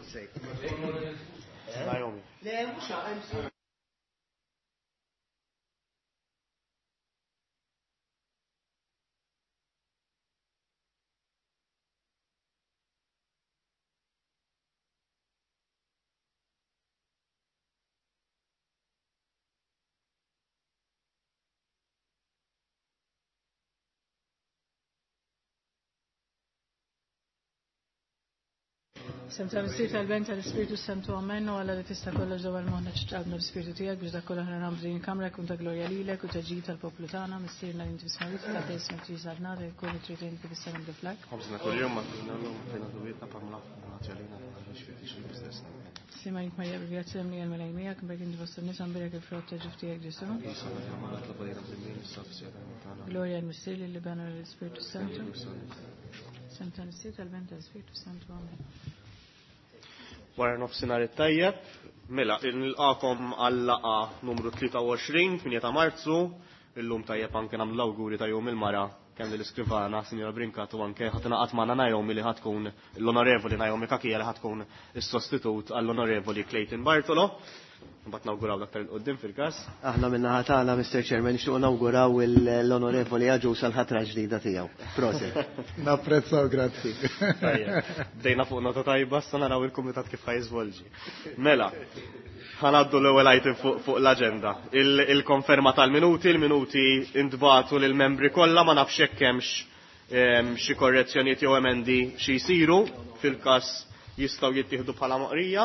Semta mistiet għal-bent tal-Spiritu Santu Amen u għalla li tista' kollox ġewwa l-moħħna ċċaqna l-Spiritu tiegħek biex dak kollha nagħmlu din il-kamra jkun ta' glorja lilek u taġġid tal-poplu tagħna mistierna li inti bismawit ta' desma trisarnat jkun it-tritin kif issem bil-flak. خبزنا كل يوم ما تنالهم فينا دويتنا باملا ناتيالينا نعيش في تشري بزنسنا. Sima jink ma jabbijazzem li għal-melajmija kum bekin ġvostan nisam birek il-frott ta' ġuftijek ġesu. Gloria al-Missil li bana l-Spiritu Santu. Semta nistiet għal-bent tal-Spiritu Santu Amen. Wara nofsinhar it-tajjeb, mela nilqakom għall-laqa numru 23 8 ta' Marzu, illum tajjeb anke nagħmlu l-awguri ta' jum il-mara kemm l-iskrivana Sinjora Brinkat u anke ħadd ingħaqad magħna Naomi li ħadd tkun l-Onorevoli Naomi Kakija li ħadd tkun is-sostitut għall-Onorevoli Clayton Bartolo. Mbagħad nawguraw l-aktar il-qudiem fil-każ. Aħna minna ħatana Mr. Chairman nixtiequ nawguraw l-Onorevoli Aġus għall-ħatra ġdida tiegħu. Proset. Napprezzaw, grazzi. Bdejna fuq nota tajba sta naraw il-kumitat kif ħajżvolġi. Mela, ħanaddu l-ewwel item fuq l-aġenda. Il-konferma tal-minuti, il-minuti intbatu lill-membri kollha ma nafx hekk hemmx xi korrezzjonijiet jew emendi xi jsiru, fil-każ jistgħu jittieħdu bħala maqrija.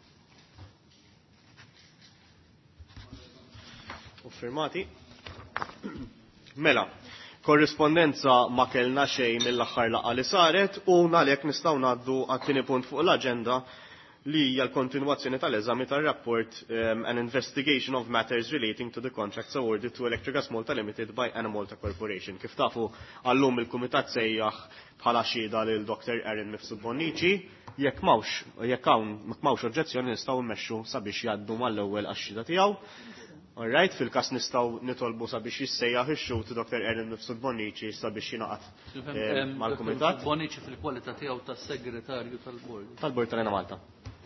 Firmati. Mela, korrispondenza ma kellna xejn mill-aħħar laqgħa li saret u għalhekk nistgħu ngħaddu għat-tieni punt fuq l-aġenda li hija l-kontinwazzjoni tal-eżami tar-rapport An Investigation of Matters Relating to the Contracts Awarded to Electrigas Malta Limited by Malta Corporation. Kif tafu għallum il-Kumitat sejjaħ bħala xhieda lil Dr. Erin Mifsud Bonnici, jekk m'hawnx oġġezzjoni nistgħu mmexxu sabiex jgħaddu mal-ewwel għax-xhieda tiegħu. All right, fil-kas nistaw nitolbu sabiex jissejjaħ ix-xut Dr. Erin Mifsud Bonnici sabiex jingħaqad mal-kumitat. Bonnici fil-kwalità tiegħu tas-segretarju tal-bord. Tal-bord tal-Ena Malta.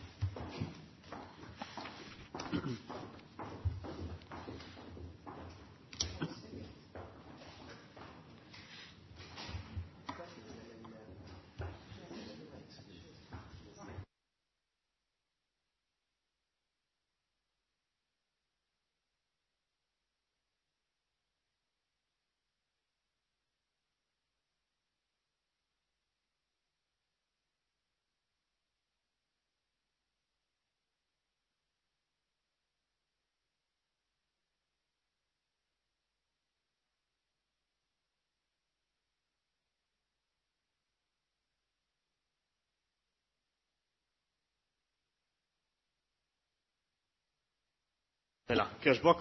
Mela, Kjoġbok.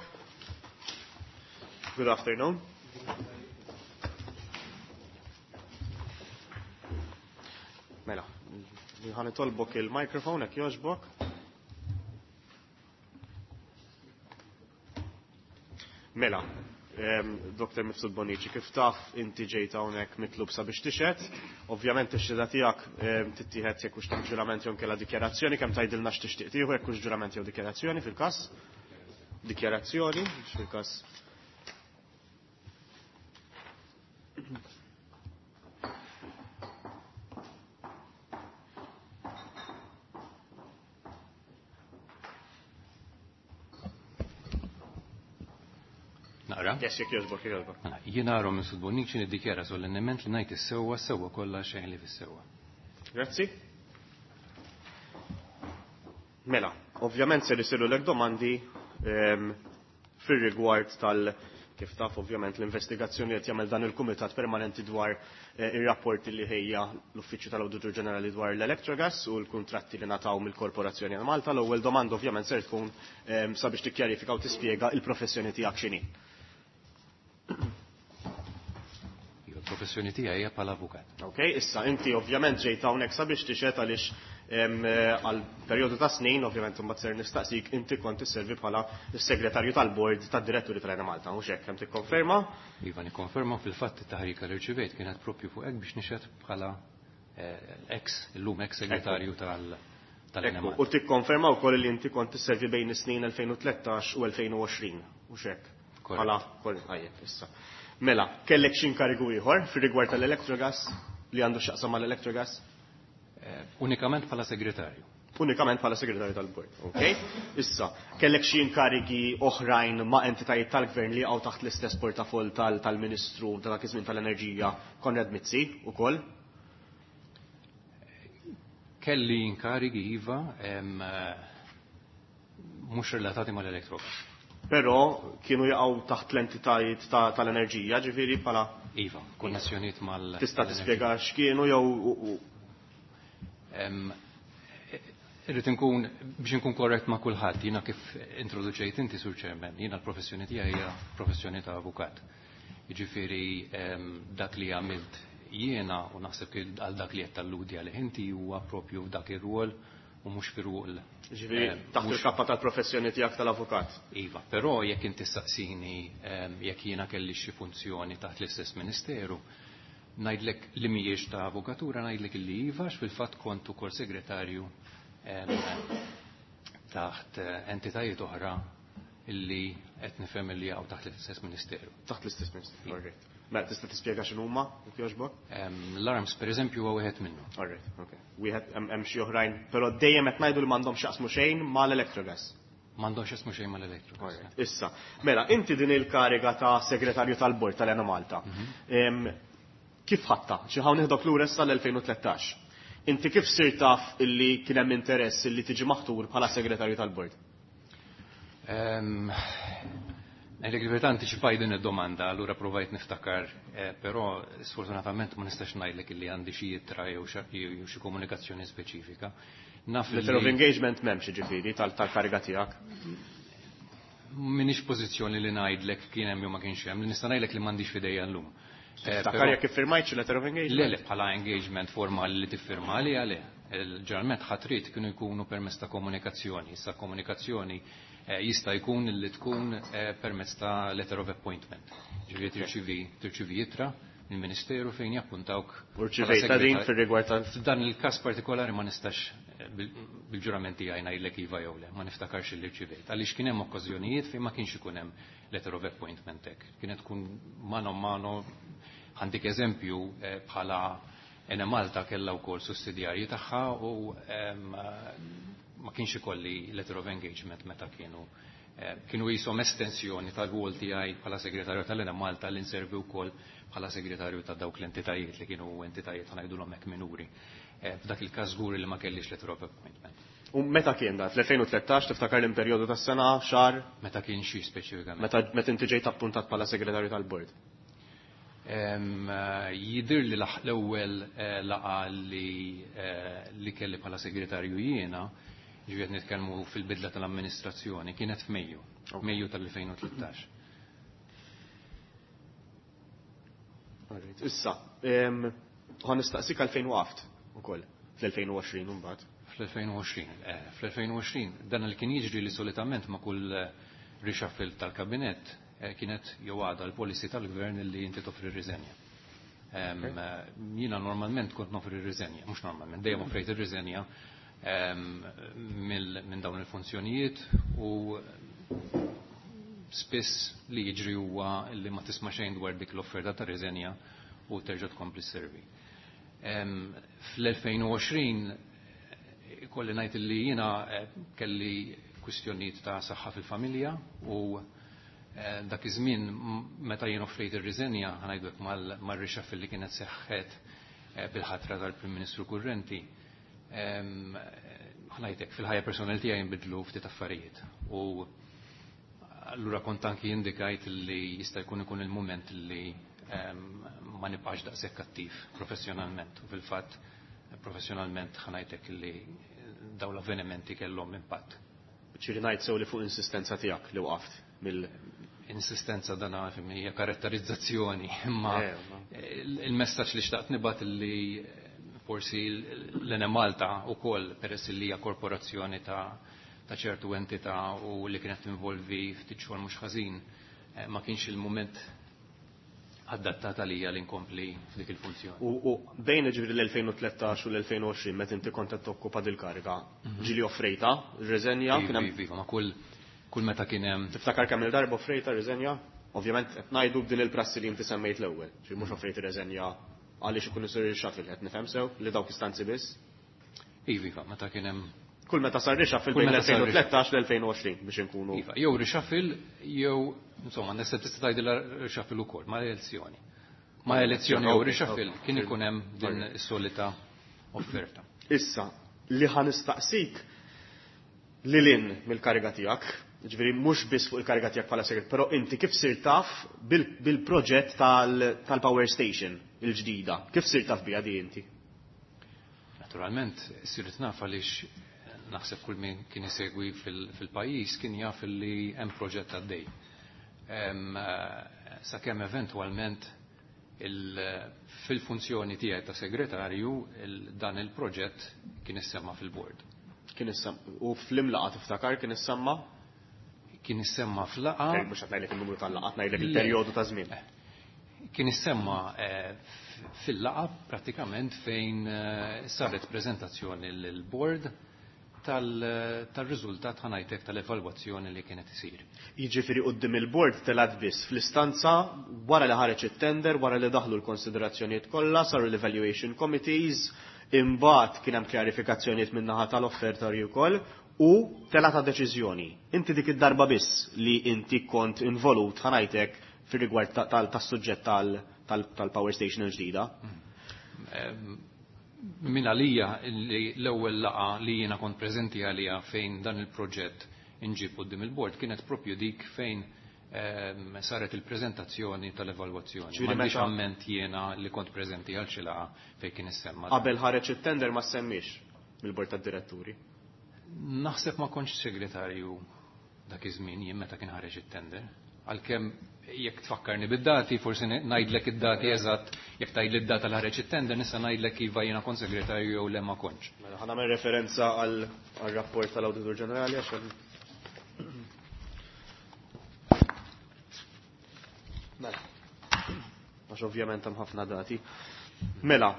Good afternoon. Mela, ħanitolbok il-mikrofon, Kjoġbok. Mela, Dr. Mifsud Bonnici, kif taf inti ġejt hawnhekk mitlub sabiex tixhed, ovvjament ix-xhieda tiegħek tittieħed jekk hux ġurament jew kellha dikjarazzjoni, kemm tgħidilna x'tixtieq tieħu jekk hux ġurament jew dikjarazzjoni fil-każ. Dikjarazzjoni, fil-każ. Nara? Yes, jekk jogħġbok. Jien nara Mifsud Bonnici niddikjara solennement li ngħid is-sewwa kollha xejn li fis-sewwa. Grazzi. Mela, ovvjament se jsiru lek domandi fir-rigward kif taf ovvjament l-investigazzjoni qed jagħmel dan il-Kumitat Permanenti dwar ir-rapporti li ħejja l-Uffiċċju tal-Awditur Ġenerali dwar l-Electrogas u l-kuntratti li ngħataw mill-Korporazzjoni għal Malta. L-ewwel domanda ovvjament se tkun sabiex tikkjarifika u tispjega il-professjoni tiegħek x'inhi. Il-professjoni tiegħi hija bħala avukat. Okay, issa inti ovvjament ġejt hawnhekk sabiex tixhed għaliex għal perjodu ta' snin, ovvjament imbagħad ser nistaqsik inti kont isservi bħala s-segretarju tal-bord tad-diretturi tal-Ena Malta, mhux hekk hemm tikkonferma? Iva nikkonferma fil-fatt it-taħrika li rċivejt kienet proprju fuq hekk biex nixhed bħala illum ex segretarju tal-Enemalta. U tikkonferma wkoll li inti kont tisservi bejn is-snin 2013 u 2020 u xek. Bħala issa. Mela, kellek xi inkarigu ieħor fir-rigward tal-Electrogas li għandu x'aqsam mal-Electrogas? Unikament bħala segretarju. Unikament bħala segretarju tal-bord, ok? Issa, kellek xi inkarigi oħrajn ma' entitajiet tal-gvern li għaw taħt l-istess portafol tal-Ministru ta' dak iż-żmien tal-Enerġija Konrad Mizzi ukoll? Kelli inkarigi iva mhux relatati mal-Electrogas. Però kienu jaqgħu taħt l-entitajiet tal-enerġija, ġifieri bħala Iva, konnessjonijiet mal. Tista' tispjega x'kienu jew Irrid inkun biex inkun korrett ma' kulħadd, jiena kif introduċejt inti Sur Chairman, jiena l-professjoni tiegħi hija professjoni ta' avukat. Jiġifieri dak li għamilt jiena u naħseb għal dak li qed talludi għalih inti huwa proprju dak ir-rwol u mhux fir-rwol. Ġifieri taħt il-kappa tal-professjoni tiegħek tal-avukat. Iva, però jekk inti staqsini jekk jiena kelli xi funzjoni taħt l-istess ministeru, ngħidlek li mhijiex ta' avukatura ngħidlek li iva fil-fatt kont ukoll segretarju taħt entitajiet oħra illi qed nifhem li hawn taħt l-istess ministeru. Taħt l-istess ministeru. Alright. Mela tista' tispjega x'inhuma jekk jogħġbok? L-arms pereżempju huwa wieħed minnhom. Alright, okay. Wieħed hemm xi oħrajn, però dejjem qed ngħidu li m'għandhom x'jaqsmu xejn mal-Electrogas. M'għandhomx jaqsmu xejn mal-Electrogas. Issa, mela inti din il-kariga ta' segretarju tal-bord tal-Enemalta. Kif ħatta? Xi ħawn nieħdok lura issa l-2013. Inti kif sir taf illi kien hemm interess illi tiġi maħtur bħala segretarju tal-bord? Għalek libertà antiċipaj din id-domanda, allura provajt niftakar, però sfortunatament ma nistax ngħidlek illi għandi xi jittra jew xi komunikazzjoni speċifika. Letter of engagement m'hemmx ġifieri tal-kariga tiegħek. M'iniex pożizzjoni li ngħidlek kien hemm jew ma kienx hemm, li nista' ngħidlek li m'għandix f'idejja llum. Tiftakar jekk iffirmajtx letter of engagement? Le, bħala engagement formali li tiffirma li għalih. Ġeneralment ħatrit kienu jkunu permezz ta' komunikazzjoni. Issa komunikazzjoni jista' jkun li tkun permezz ta' letter of appointment. Ġifieri tirċivi jittra il-Ministeru fejn jappuntawk. Urċivejta din fir-rigward tal. F'dan il-każ partikolari ma nistax bil-ġuramenti għajna jillek iva jew le, ma niftakarx li rċivejt. Għaliex kien hemm okkażjonijiet fejn ma kienx ikun hemm letter of appointment hekk. Kienet tkun mano għandik eżempju bħala Enemalta kellha wkoll sussidjarji tagħha u ma kienx ikolli letter of engagement meta kienu jisom estensjoni tal-wol tiegħi bħala segretarju tal-Enemalta li nservi wkoll bħala segretarju ta' dawk l-entitajiet li kienu entitajiet ngħidulhom hekk minuri. F'dak il-każ żgur li ma kellix letter of appointment. U meta kien dat? L-2013 tiftakar l-perjodu tas-sena, xahar? Meta kien xi speċifikament. Meta inti ġejt appuntat bħala segretarju tal-bord? Jidir li l-ewwel laqa li kelli bħala segretarju jiena, ġiet nitkellmu fil-bidla tal-amministrazzjoni, kienet f'Mejju, Mejju tal-2013. Issa, ħan nistaqsik għalfejn waqft ukoll fl-2020 mbagħad. Fl-2020 dan li kien jiġri li solitament ma' kull reshuffle tal-kabinett kienet jew għada l-policy tal-gvern li inti toffri riżenja. Jiena normalment kont nofri riżenja, mhux normalment, dejjem offrejt ir-riżenja minn dawn il-funzjonijiet u spiss li jiġri huwa li ma tisma' xejn dwar dik l-offerta ta' riżenja u terġa' tkompli s-servi. Fl-2020 kolli ngħid li jiena kelli kwistjonijiet ta' saħħa fil-familja u dak iż-żmien meta jien offrejt ir-riżenja ngħidlek mar-reshuffle li kienet seħħet bil-ħatra tal-Prim Ministru kurrenti. Ngħidlek fil-ħajja personali tiegħi jinbidlu ftit affarijiet. U allura kont anki indikajt li jista' jkun il-mument li ma nibqax daqshekk attiv professjonalment u fil-fatt professjonalment ngħidlek li dawn l-avvenimenti kellhom impatt. Ċiri ngħid sew li fuq insistenza tiegħek li waqft insistenza dana hija karatterizzazzjoni, imma il-messaġġ li xtaqt nibgħat li forsi l-Enemalta wkoll peress li hija korporazzjoni ta' ċertu entità u li kienet involvi ftit xogħol mhux ħażin, ma kienx il-mument adattata lija li nkompli f'dik il-funzjoni. U bejn ġifiri l-2013 u l-2020 meta inti kont qed tokkupa dil-kariga, ġili offrejta, reżenja, kien hemm Iva, ma kull meta kien hemm tiftakar kemm il-darba offrejta reżenja? Ovvjament qed ngħidu b'din il-prassi li inti semmejt l-ewwel, ġi mhux offrejt reżenja għaliex ikun isir il-xafil qed nifhem sew li dawk istanzi biss. Iva, meta kien hemm Kull meta sar rixafil bejn l-2013 l-2020 biex inkunu. Iva, jew rixafil jew insomma nista' tista' tgħidilha rixafil ukoll ma' elezzjoni. Ma' elezzjoni jew rixafil kien ikun hemm din is-solita offerta. Issa li ħanistaqsik lilin mill-kariga tiegħek, ġifieri mhux biss fuq il-kariga tiegħek bħala segret, però inti kif sir taf bil-proġett tal-Power Station il-ġdida, kif sir taf biha di inti? Naturalment, sirt naf għaliex naħseb kull min kien isegwi fil-pajjiż kien jaf li hemm proġett għaddej. Sakemm eventwalment fil-funzjoni tiegħi ta' segretarju dan il-proġett kien issemma fil-bord. U fl-imlaqa tiftakar kien issemma? Kien issemma fl-laqa. Mhux qed ngħidlek in-numru tal-laqgħa, ngħidlek il-perjodu ta' żmien. Kien issemma fil-laqa prattikament fejn saret preżentazzjoni lill-bord tal-riżultat ħanajtek tal-evalwazzjoni li kienet isir. Jiġifieri quddiem il-bord telat biss fl-istanza wara li ħareġ it-tender, wara li daħlu l-konsiderazzjonijiet kollha, saru l-evaluation committees, imbagħad kien hemm kjarifikazzjonijiet min-naħa tal-offertarji wkoll u telata deċiżjoni. Inti dik id-darba biss li inti kont involut ħanajtek fir-rigward tas-suġġett tal-Power Station il-ġdida. Min għalija l-ewwel laqa li jiena kont preżenti għalija fejn dan il-proġett inġib quddiem il-bord kienet propju dik fejn saret il-preżentazzjoni tal-evalwazzjoni. M'għandix amment jiena li kont preżenti għal xi laqa fejn kien issemma. Qabel ħareġ it-tender ma semmix mill-bord tad-diretturi. Naħseb ma kontx segretarju dak iż-żmien jien meta kien ħareġ it-tender. Għalkemm jekk tfakkarni bid-dati, forsi ngħidlek id-dati eżatt, jekk tgħidli d-data l ħareġ it-tender, nista' ngħidlek iva jiena kont segretarju jew le ma kontx. Mela ħa nagħmel referenza għall-rapport tal-Awditur Ġenerali għax mela. Għax ovvjament hemm ħafna dati. Mela,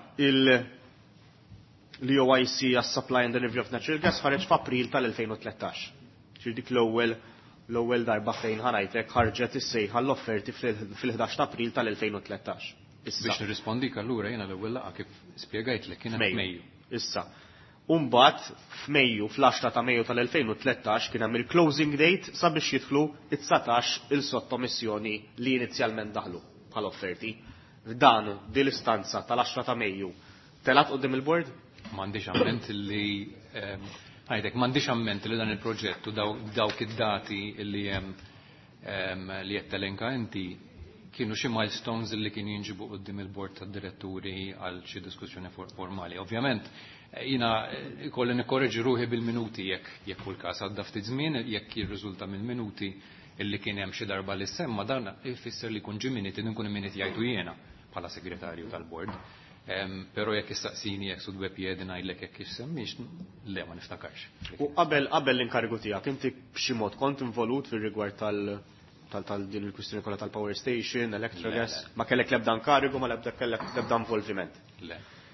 l-OIC għas-Supply and Delivery of Natural Gas ħareġ f'April tal-2013. Ġifieri dik l-ewwel darba fejn ħanajtek ħarġet is-sejħa l-offerti fil-11 ta' April tal-2013. Biex nirrispondik allura jiena l-ewwel laqgħa kif spjegajtlek kien hemm Mejju. Issa. Mbagħad f'Mejju fl-10 ta' Mejju tal-2013 kien hemm il-closing date sabiex jidħlu it-19 il-sottomissjoni li inizjalment daħlu bħal-offerti. F'dan din l-istanza tal-10 ta' Mejju telat qudiem il-bord? M'għandix amment li m'għandix amment li dan il-proġett u dawk id-dati li hemm li qed telenka inti kienu xi milestones li kienu jinġibu quddiem il-bord tad-diretturi għal xi diskussjoni formali. Ovvjament jiena ikolli nikkorreġi ruħi bil-minuti jekk kull każ għadda ftit żmien jekk jirriżulta mill-minuti illi kien hemm xi darba li semma dan ifisser li jkun ġie miniti nkun miniti jgħidu jiena bħala segretarju tal-bord. Pero jekk istaqsini jekk sud web jedi ngħidlek jekk issemmix, le ma niftakarx. U qabel l-inkarigu tiegħek inti b'xi mod kont involut fir-rigward tal din il-kwistjoni kollha tal-Power Station, Electrogas, ma kellek l-ebda nkarigu ma kellek l-ebda involviment. Le.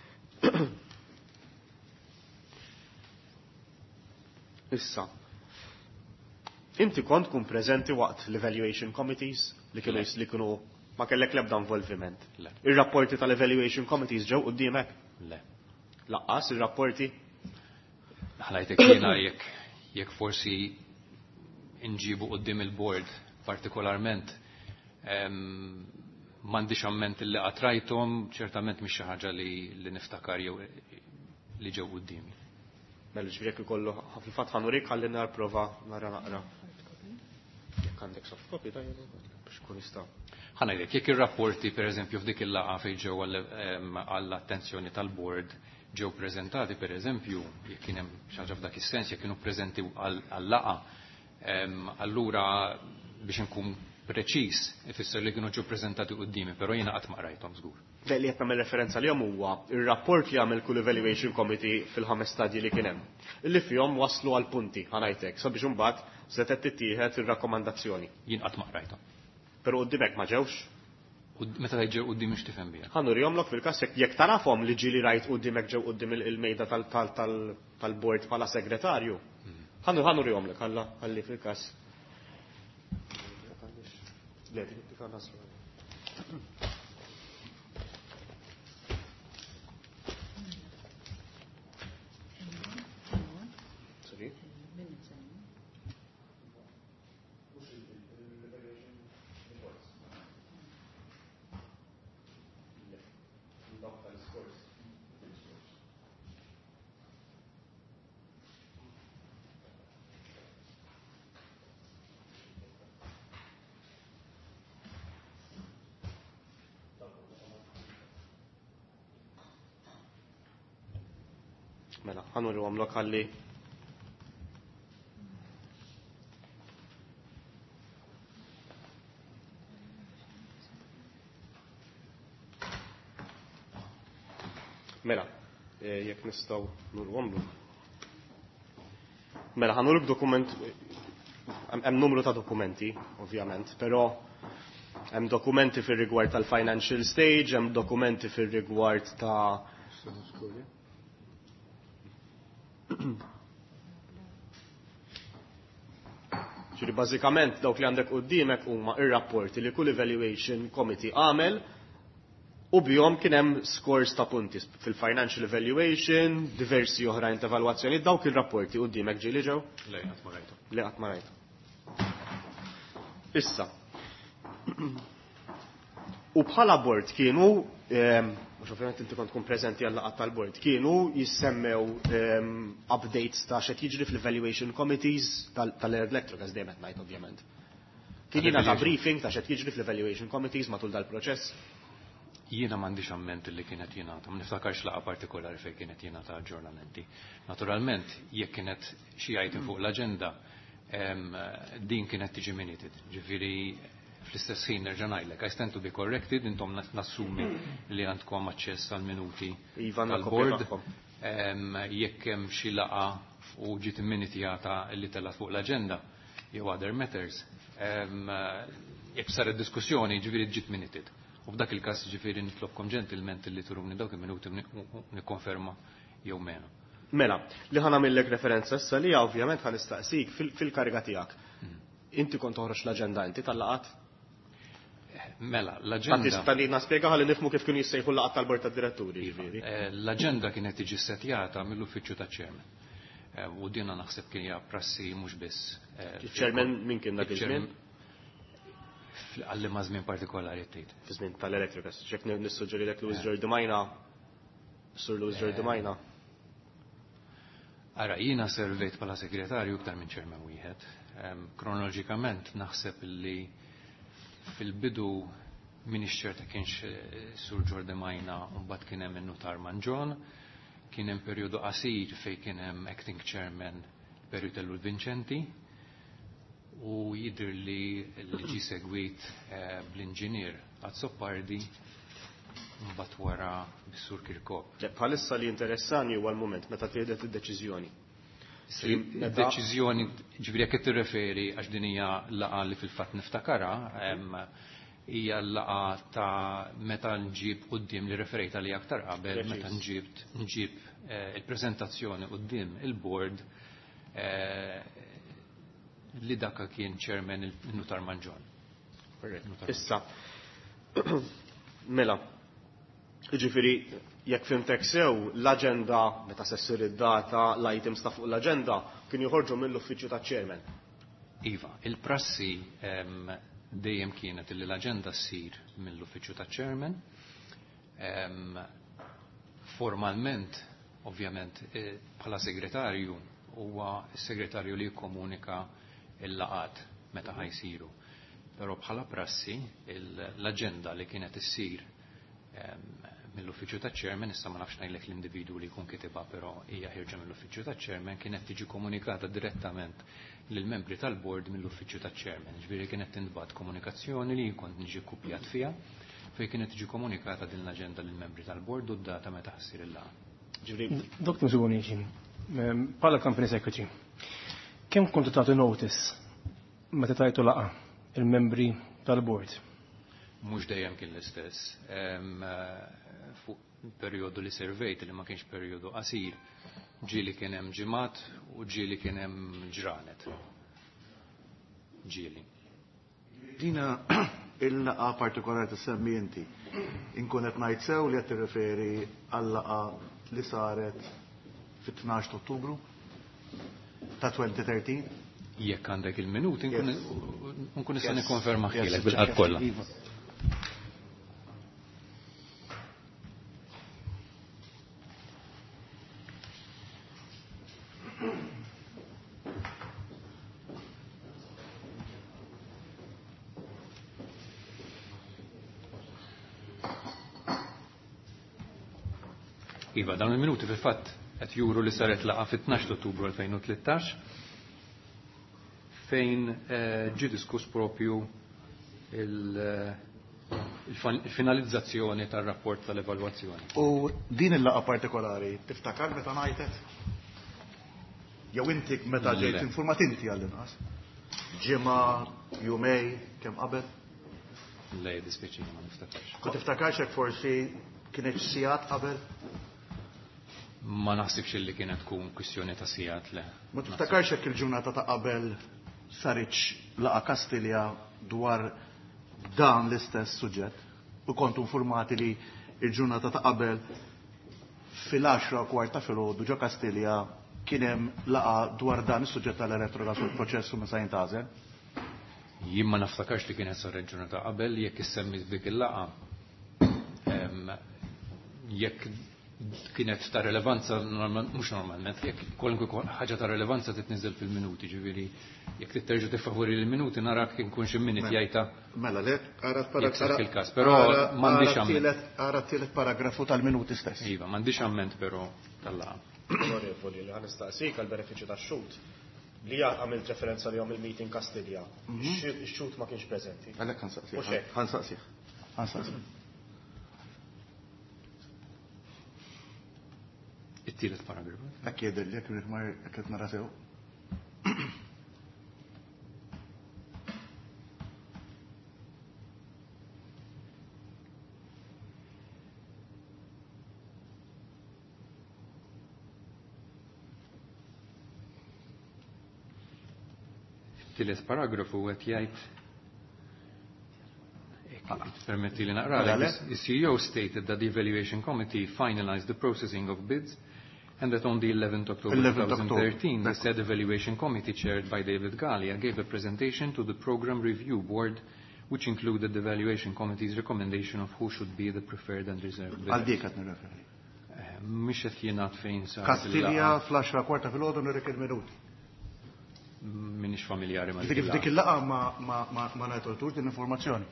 Issa. Inti kont kun preżenti waqt l-evaluation committees li kienu ma kellek l-ebda involviment. Ir-rapporti tal-evaluation committees ġew quddiemek? Le. Laqqas ir-rapporti? Ħalajtek jiena jekk forsi inġibu quddiem il-bord partikolarment m'għandix amment li qatrajthom ċertament mhix xi ħaġa li niftakar jew li ġew qudiemi. Mela ġifieri ikollu fil-fatt ħanurik ħalli nara naqra. Jekk għandek soft copy biex kun jista'. Ħanajdek, jekk ir-rapporti pereżempju f'dik il-laqgħa fejn ġew għall-attenzjoni tal-bord ġew preżentati pereżempju, jekk kien hemm xi ħaġa f'dak is-sens jekk kienu preżenti għall-laqgħa, allura biex inkun preċiż ifisser li kienu ġew preżentati qudiemi, però jiena qatt ma qrajthom żgur. Li qed nagħmel referenza lihom huwa ir-rapport li għamel kull evaluation committee fil-5 stadji li kien hemm. Illi fihom waslu għal punti ħanajtek sabiex imbagħad se tittieħed ir-rakkomandazzjoni. Jien qatt ma qrajthom. Pero qudiemek ma ġewx? Meta jġew qudiem mhux tifhem biha. Ħanur jomlok fil-każ jekk tarafhom li ġieli rajt qudiemek ġew qudiem il-mejda tal-bord bħala segretarju. Ħanur jomlok ħalli fil-każ. Mela, ħanur jomlok ħalli. Mela, jekk nistgħu nurwomlu. Mela, ħanuruk dokument, hemm numru ta' dokumenti, ovvjament, però hemm dokumenti fir-rigward tal-financial stage, hemm dokumenti fir-rigward ta' ġiri bażikament dawk li għandek quddiemek huma ir-rapporti li kull evaluation committee għamel u bihom kien hemm scores ta' punti fil-financial evaluation, diversi oħrajn ta' evalwazzjoni, dawk ir-rapporti quddiemek ġieli ġew? Le qatt ma rajtu. Le qatt ma rajtu. Issa. U bħala bord kienu, mhux ovvjament inti kont tkun preżenti għal laqgħat tal-bord, kienu jissemmew updates ta' x'qed jiġri fl-evaluation committees tal-electric għaż dejjem qed ngħid ovvjament. Kien jingħata briefing ta' x'qed jiġri fl-evaluation committees matul dal-proċess. Jiena m'għandix amment li kienet jingħata, ma niftakarx laqgħa partikolari fejn kienet jingħata aġġornamenti. Naturalment, jekk kienet xi item fuq l-aġenda, din kienet tiġi minuted. Ġifieri fl-istess ħin nerġa' ngħidlek, I stand to be corrected, intom nassumi li għandkom aċċess għall-minuti tal-bord. Jekk hemm xi laqgħa u ġiet imminitjata li telat fuq l-aġenda jew other matters, jekk saret diskussjoni ġifieri ġiet minuted. U f'dak il-każ ġifieri nitlobkom ġentilment li turuni dawk il-minuti nikkonferma jew mena. Mela, li ħanamillek referenza issa li ovvjament ħanistaqsik fil-kariga tiegħek. Inti kont toħroġ l-aġenda inti tal-laqgħat? Mela, l-aġenda. Tista' li naspjega ħalli nifhmu kif kienu jissejħu l-laqgħat tal-bord tad-diretturi ġifieri. L-aġenda kienet tiġi setjata mill-uffiċċju taċ-chairman. U dinha naħseb kien hija prassi mhux biss. Il-chairman min kien dak iż-żmien? Għalli ma' żmien partikolari tgħid. Fi żmien tal-elettrika, x'hekk nissuġġerilek Louis George Majna, Sur Louis George Majna. Ara, jiena servejt bħala segretarju iktar minn chairman wieħed. Kronoloġikament naħseb li fil-bidu minix ċerta kienx Sur George Majna u mbagħad kien hemm in-Nutar Manġon, kien hemm perjodu qasir fejn kien hemm acting chairman Perjutellu Vincenti u jidher li ġi segwit bl-inġinier Azzoppardi mbagħad wara bis-Sur Kirkop. Bħalissa li interessani huwa l-mument meta tieħdet id-deċiżjoni. Id-deċiżjoni ġifieri jekk tirreferi għax din hija laqgħa li fil-fatt niftakarha, hija laqgħa ta' meta nġib quddiem li referejt għalija aktar qabel meta nġib il-preżentazzjoni quddiem il-board li dakka kien chairman il-Nutar Manġon. Issa, mela, ġifiri, jekk fimtek sew, l-agenda, meta sessir id-data, l-items ta' fuq l-agenda, kien joħorġu mill-uffiċċju ta' chairman. Iva, il-prassi dejjem kienet li l-agenda ssir mill-uffiċċju ta' chairman. Formalment, ovvjament, bħala segretarju, huwa s-segretarju li jikkomunika il-laqat meta ħajsiru. Però bħala prassi, l-agenda li kienet issir mill-uffiċċju taċ-chairman, issa ma nafx ngħidlek l-individwu li jkun kitibha, però hija ħirġa mill-uffiċċju taċ-chairman, kienet tiġi komunikata direttament lill-membri tal-bord mill-uffiċċju taċ-chairman. Ġifieri kienet tintbagħat komunikazzjoni li kont niġi kkupjat fiha, fejn kienet tiġi komunikata din l-aġenda lill-membri tal-bord u d-data meta ħassir il-laqgħa. Dr. Zubonici, bħala company secretary, kemm kontu tagħtu notice meta tajtu laqa il-membri tal-bord? mhux dejjem kien l-istess. Fuq perjodu li servejt li ma kienx perjodu qasir, ġieli kien hemm ġimgħat u ġieli kien hemm ġranet. Ġieli. Dina il-laqa partikolari tissemmi inti. Inkun qed ngħid sew li qed tirreferi għall-laqa li saret fit-12 Ottubru ta' 2013. Jekk għandek il-minuti, nkun nista' nikkonferma ħilek bil-qatt kollha. Iva, dawn il-minuti fil-fatt qed juru li saret laqa fit-12 Ottubru 2013 fejn ġie diskuss propju il-finalizzazzjoni tar-rapport tal-evalwazzjoni. U din il-laqa partikolari tiftakar meta ngħidet? Jew inti meta ġejt informat inti għall-inqas? Ġimgħa, jumej, kemm qabel? Le, dispjaċini ma niftakarx. Ma tiftakarx hekk forsi kienet sigħat qabel? Ma naħsibx li kienet tkun kwistjoni ta' sigħat le. Ma tiftakarx hekk il-ġurnata ta' qabel saritx laqa Kastilja dwar dan l-istess suġġett u kontu informati li il-ġurnata ta' qabel fil-10 kwarta filgħodu ġo Kastilja kien hemm laqa dwar dan is-suġġett tal-elettrogas u l-proċessu meta jintażel? Jien ma naftakarx li kienet saret ġurnata qabel jekk issemmi dik il-laqa. Jekk kienet ta' relevanza mhux normalment, jekk kwalunkwe ħaġa ta' relevanza titniżel fil-minuti, ġifieri jekk titterġa' tifavori l-minuti narak kien kun xi minut jgħidha. Mela le, il-każ, però m'għandix amment. Ara t-tielet paragrafu tal-minuti stess. Iva, m'għandix amment però tal-laqa. Onorevoli, li ħanistaqsik għal-benefiċċju tax-xut li għamilt referenza li il-meeting Kastilja. Ix-xut ma kienx preżenti. Għalhekk ħansaqsih. Ħansaqsih. It-tielet paragrafu. Hekk jgħidel li jekk qed nara sew. It-tielet paragrafu qed jgħid permetti li naqra. The CEO stated that the evaluation committee finalized the processing of bids and that on the 11th October 2013, the said evaluation committee chaired by David Gallia gave a presentation to the program review board which included the evaluation committee's recommendation of who should be the preferred and reserved bidder. Għal dik qed nirreferi. Mhix qed jingħad fejn sar. Kastilja fl-10 kwarta filgħodu nirrek il-minuti. Minix familjari ma' dik il-laqa ma ngħidultux din informazzjoni.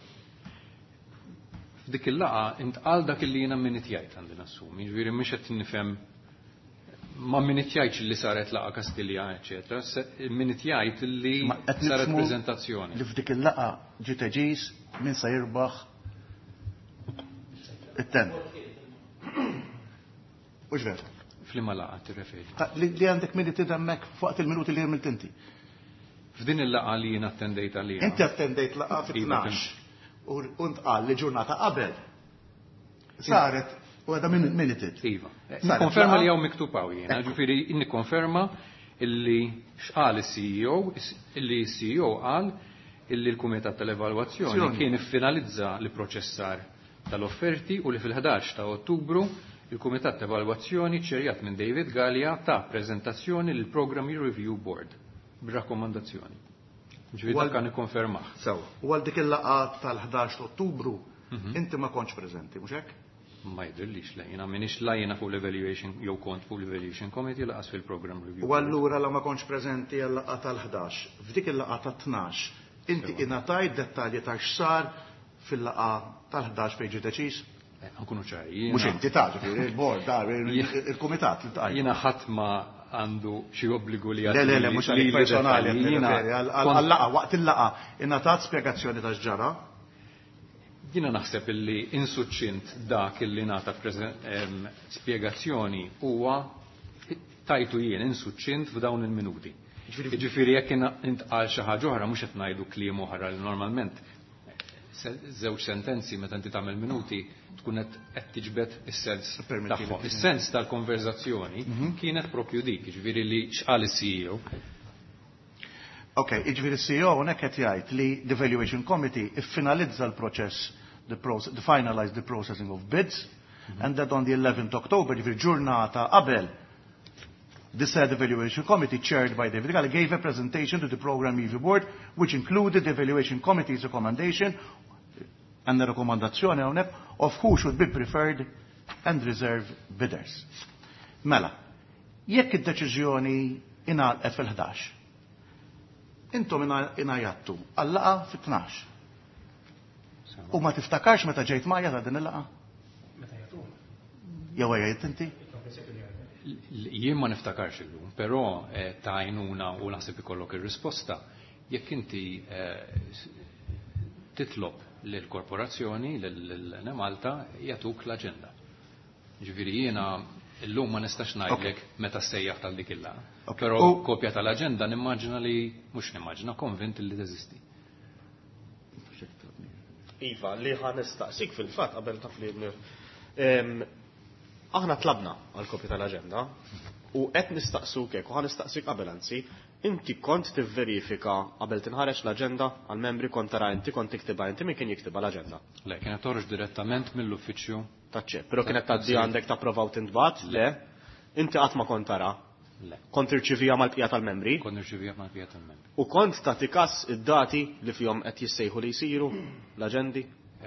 F'dik il-laqa intqal dak li jiena min jgħid għandi nassumi, ġifieri mhux qed nifhem ma min jgħidx li saret laqa Kastilja, eċetera, min jgħid li saret preżentazzjoni. Li f'dik il-laqa ġi teġis min sa jirbaħ it-ten. Mhux veru. F'liema laqa tirreferi. Li għandek min tidemmek fuq il-minuti li jirmilt inti. F'din il-laqa li jien attendejt għalija. Inti attendejt laqa fit-12. Unt qal li ġurnata qabel saret u għada minitit. Iva. Nikkonferma li jew miktubaw jiena, ġifieri nikkonferma illi x'qal is-CEO, illi s-CEO qal illi l-Kumitat tal-Evalwazzjoni kien iffinalizza l-proċessar tal-offerti u li fil-11 ta' Ottubru il-Kumitat tal-Evalwazzjoni ċerjat minn David Gallia ta' preżentazzjoni lill Program Review Board b'rakkomandazzjoni. Ġviri kan ikkonfermaħ. Sew. U għal dik il-laqa tal-11 Ottubru, inti ma kontx preżenti, mhux hekk? Ma jidhirlix lejna, minix lajna fuq l-evaluation jew kont fuq l-evaluation committee laqas fil-program review. U allura la ma kontx preżenti għal-laqa tal-11. F'dik il-laqa tat-12, inti ingħatajt dettalji ta' x'sar fil-laqa tal-11 fejn ġie deċiż? Nkunu ċari. Mhux inti taġ, il-bord, il-kumitat. Jiena ħadd ma għandu xi obbligu li għal. Le, mhux għalik personali. Għal-laqa, waqt il-laqa, ingħatat spjegazzjoni ta' x'ġara? Jiena naħseb illi insuċċint dak illi nagħta spjegazzjoni huwa tajtu jien insuċċint f'dawn il-minuti. Jiġifieri jekk intqal xi ħaġa oħra mhux qed ngħidu kliem oħra li normalment żewġ sentenzi meta inti tagħmel minuti tkun qed tiġbed is-sens Permettili. tagħhom. Is-sens tal-konverzazzjoni kienet propju dik, jiġifieri li x'qal is-CEO. Okay, iġviri CEO unek qed jgħid li the Evaluation Committee iffinalizza l-proċess, the finalize the processing of bids, and that on the 11th October, ġviri ġurnata qabel, the said Evaluation Committee, chaired by David Galli, gave a presentation to the Program Review Board, which included the Evaluation Committee's recommendation and the recommendation of who should be preferred and reserve bidders. Mela, jekk id-deċiżjoni ingħalqet fil-11, intom ingħajattu għall-laqa fit-12. U ma tiftakarx meta ġejt Maja ta' din il-laqa? Jew jgħid inti? Jien ma niftakarx illum, però ta' għajnuna u naħseb ikollok ir-risposta jekk inti titlob lill-korporazzjoni lil Malta jagħtuk l-aġenda. Ġifieri jiena illum ma nistax ngħidlek meta sejjaħ tal dik il-laqa. Però kopja tal-aġenda nimmaġina li mhux nimmaġina konvint li teżisti. Iva, li ħan nistaqsik fil-fatt qabel taf li aħna tlabna għal kopja tal-aġenda u qed nistaqsuk hekk u ħan nistaqsik qabel anzi, inti kont tivverifika qabel tinħareġ l-aġenda għal membri kont tara inti kont tiktibha inti min kien jiktiba l-aġenda. Le, kienet torġ direttament mill-uffiċċju taċċe, però kienet tgħaddi għandek tapprovaw tintbagħat? Le. Inti qatt ma kont tara? Le. Kont irċivija mal-bqija tal-membri? Kont irċivija mal-bqija tal-membri. U kont tagħti każ id-dati li fihom qed jissejħu li jsiru l-aġendi?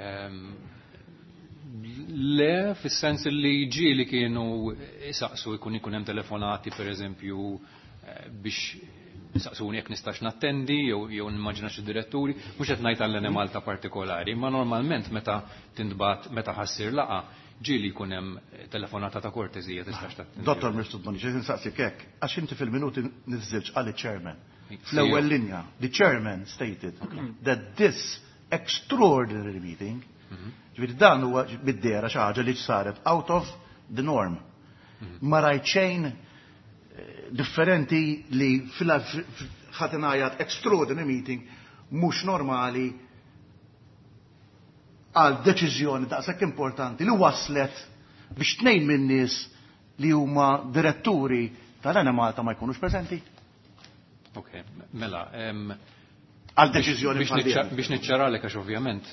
Le, fis-sens li ġieli kienu isaqsu jkun hemm telefonati pereżempju biex saqsuni jekk nistax nattendi jew nimmaġina xi diretturi, mhux qed ngħid għall Malta partikolari, ma normalment meta tintbagħat meta ħassir laqa ġieli jkun hemm telefonata ta' kortezija tistax tattendi. Dottor Mr. Boni, ġejt insaqsik hekk, għax inti fil-minuti niżilx għal chairman. Fl-ewwel linja, the chairman stated that this extraordinary meeting, ġifieri dan huwa bid-dera xi ħaġa li saret out of the norm. Ma rajt xejn differenti li ħatinajat extraordinary meeting mhux normali għal deċiżjoni daqshekk importanti li waslet biex tnejn min-nies li huma diretturi tal-Malta ma jkunux preżenti. Ok, mela. Għal deċiżjoni biex niċċaralek għax ovvjament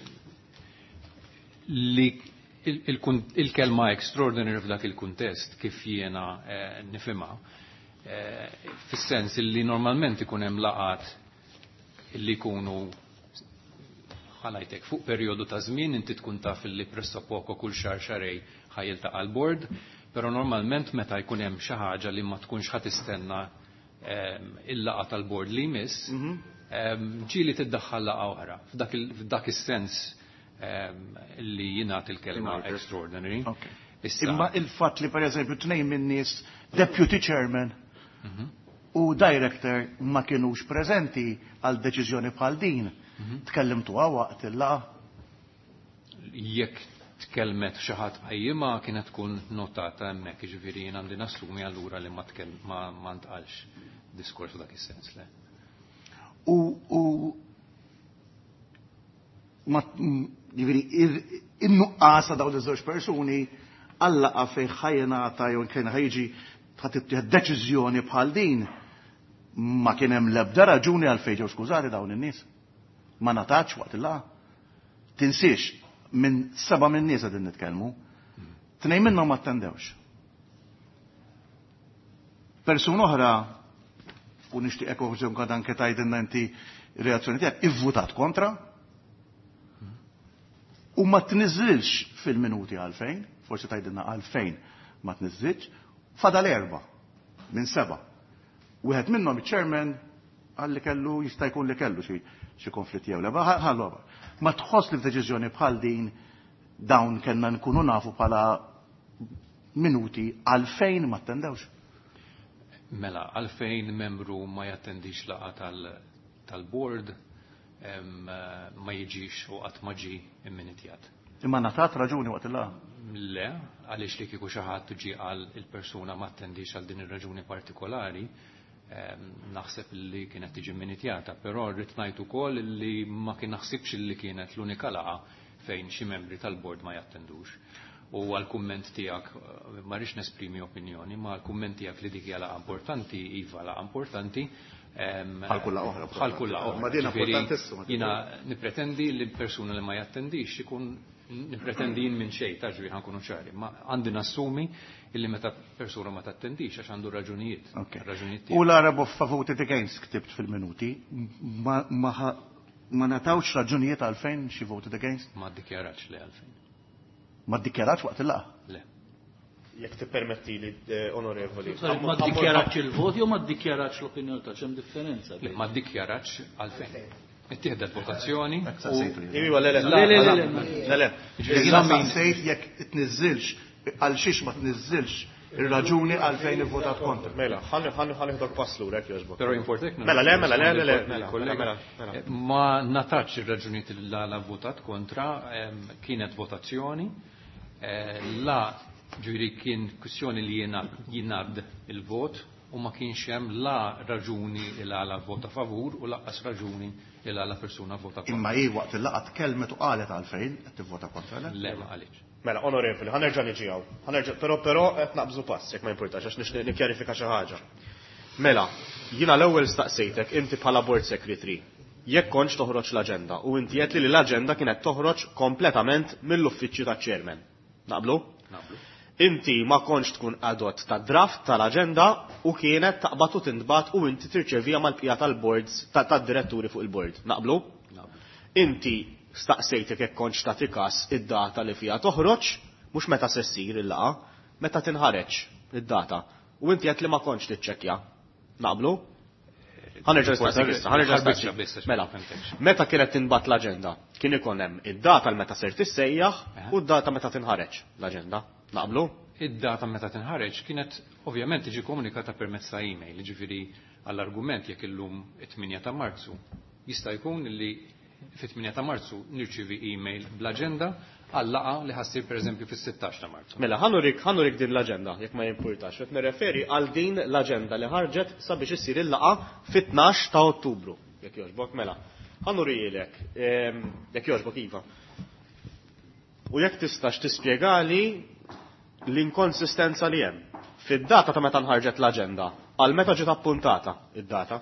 li il-kelma extraordinary f'dak il-kuntest kif jiena nifhimha fis-sens li normalment ikun hemm laqat li jkunu ħalajtek fuq perjodu ta' żmien inti tkun taf li pressappoco kull xahar xarej ħajiltaqa' l-bord, però normalment meta jkun hemm xi ħaġa li ma tkunx ħadd tistenna il-laqa tal-bord li jmiss, ġieli tiddaħħal laqa oħra. F'dak is-sens li jingħat il-kelma extraordinary. Imma il-fatt li pereżempju tnejn min-nies deputy chairman u director ma kienux preżenti għal deċiżjoni bħal din, tkellimtuha waqt il-laqa? Jekk tkellmet xi ħadd qajjimha kienet tkun notata hemmhekk, jiġifieri jien għandi nassumi allura li ma ntqalx diskors f'dak is-sens le. In-nuqqasa dawn iż-żewġ persuni għallaqa fejn ħajjingħata jew kien ħajġi ħatittieħed deċiżjoni bħal din ma kien hemm l-ebda raġuni għalfejn ġew skużati dawn in-nies. Ma natax waqt il-laqa. Tinsiex minn 7 min nies qegħdin nitkellmu, 2 minnhom ma attendewx. Persuna oħra u nixtieq hekk anke tgħidilna inti reazzjoni tiegħek ivvutat kontra u ma tniżilx fil-minuti għalfejn, forsi tgħidilna għalfejn ma tniżilx, fadal 4 minn 7. Wieħed minnhom iċ-chairman għalli kellu jista' jkun li kellu xi konflitt jew leba ħallu. Ma tħoss li f'deċiżjoni bħal din dawn kellna nkunu nafu bħala minuti għalfejn ma attendewx. Mela, għalfejn membru ma jattendix laqa tal-board ma jiġix u qatt ma ġi imminitjat. Imma natat raġuni waqt il-laqa? Le, għaliex li kieku xi ħadd ġie qal il-persuna ma attendix għal din ir-raġuni partikolari, naħseb li kienet tiġi minitjata, però rrid ngħid ukoll li ma kien naħsibx li kienet l-unika laqa fejn xi membri tal-bord ma jattendux. U għal-kumment tiegħek ma rridx nesprimi opinjoni, ma għal-kumment tiegħek li dik hija laqa importanti, iva laqa importanti. Bħal kulla oħra. Bħal kulla oħra. Ma din importantissima. Jiena nippretendi li persuna li ma jattendix ikun nippretendi minn xejn ta' ġbir ħankunu ċari, ma għandi nassumi illi meta persuna ma tattendix għax għandu raġunijiet. U l-Arab of voted against ktibt fil-minuti, ma natawx raġunijiet għalfejn xi voted against? Ma ddikjarax li għalfejn. Ma ddikjarax waqt il-laqa? Le. Jekk tippermetti li onorevoli. Ma ddikjarax il-vot jew ma ddikjarax l-opinjoni ta' ċem differenza? Le, ma ddikjarax għalfejn. Ittieħdet votazzjoni. Iwa le. Jiena sejt jekk tniżilx għal xiex ma tniżilx ir-raġuni għalfejn ivvotat kontra. Mela, ħanħidok passlu rek jogħġbok. Però importek. Mela. Ma natax ir-raġunijiet li la votat kontra, kienet votazzjoni, la ġuri kien kwistjoni li jingħad il-vot u ma kienx hemm la raġuni il għala vota favur u laqqas raġuni il għala persuna vota kontra. Imma hi waqt il-laqgħa tkellmet u qalet għalfejn qed tivvota kontra le? Le ma qalitx. Mela, onorevoli, ħanerġa' niġi hawn. Però qed naqbżu pass jekk ma importax għax nixtieq nikkjarifika xi ħaġa. Mela, jiena l-ewwel staqsejtek inti bħala board secretary. Jekk kontx toħroġ l-aġenda u inti qed li l-aġenda kienet toħroġ kompletament mill-uffiċċju taċ-chairman. Naqblu? Naqblu. Inti ma kontx tkun adott ta' draft tal-aġenda u kienet taqbad u tintbagħat u inti tirċevija mal-bqija tal-boards tad-diretturi fuq il-board. Naqblu? Naqblu. Inti staqsejtek jekk kontx tagħti każ id-data li fiha toħroġ, mhux meta se ssir il-laqa, meta tinħareġ id-data. U inti qed li ma kontx tiċċekkja. Naqblu? Ħanerġa' Mela, meta kienet tinbagħat l-aġenda, kien ikun hemm id-data l meta ser tissejjaħ u d-data meta tinħareġ l-aġenda. Naqblu? Id-data meta tinħareġ kienet ovvjament tiġi komunikata permezz ta' email, ġifieri għall-argument jekk illum it-8 ta' Marzu. Jista' jkun li fit-8 ta' Marzu nirċivi email bl-aġenda għall-laqa li ħassir pereżempju fis-16 ta' Marzu. Mela, ħanurik din l-aġenda, jekk ma jimpurtax. Qed nirreferi għal din l-aġenda li ħarġet sabiex issir il-laqa fit-12 ta' Ottubru. Jekk jogħġbok, mela. Ħanurijilek, jekk jogħġbok iva. U jekk tistax tispjegali l-inkonsistenza li hemm fid-data ta' meta nħarġet l-aġenda għal meta ġiet appuntata id-data.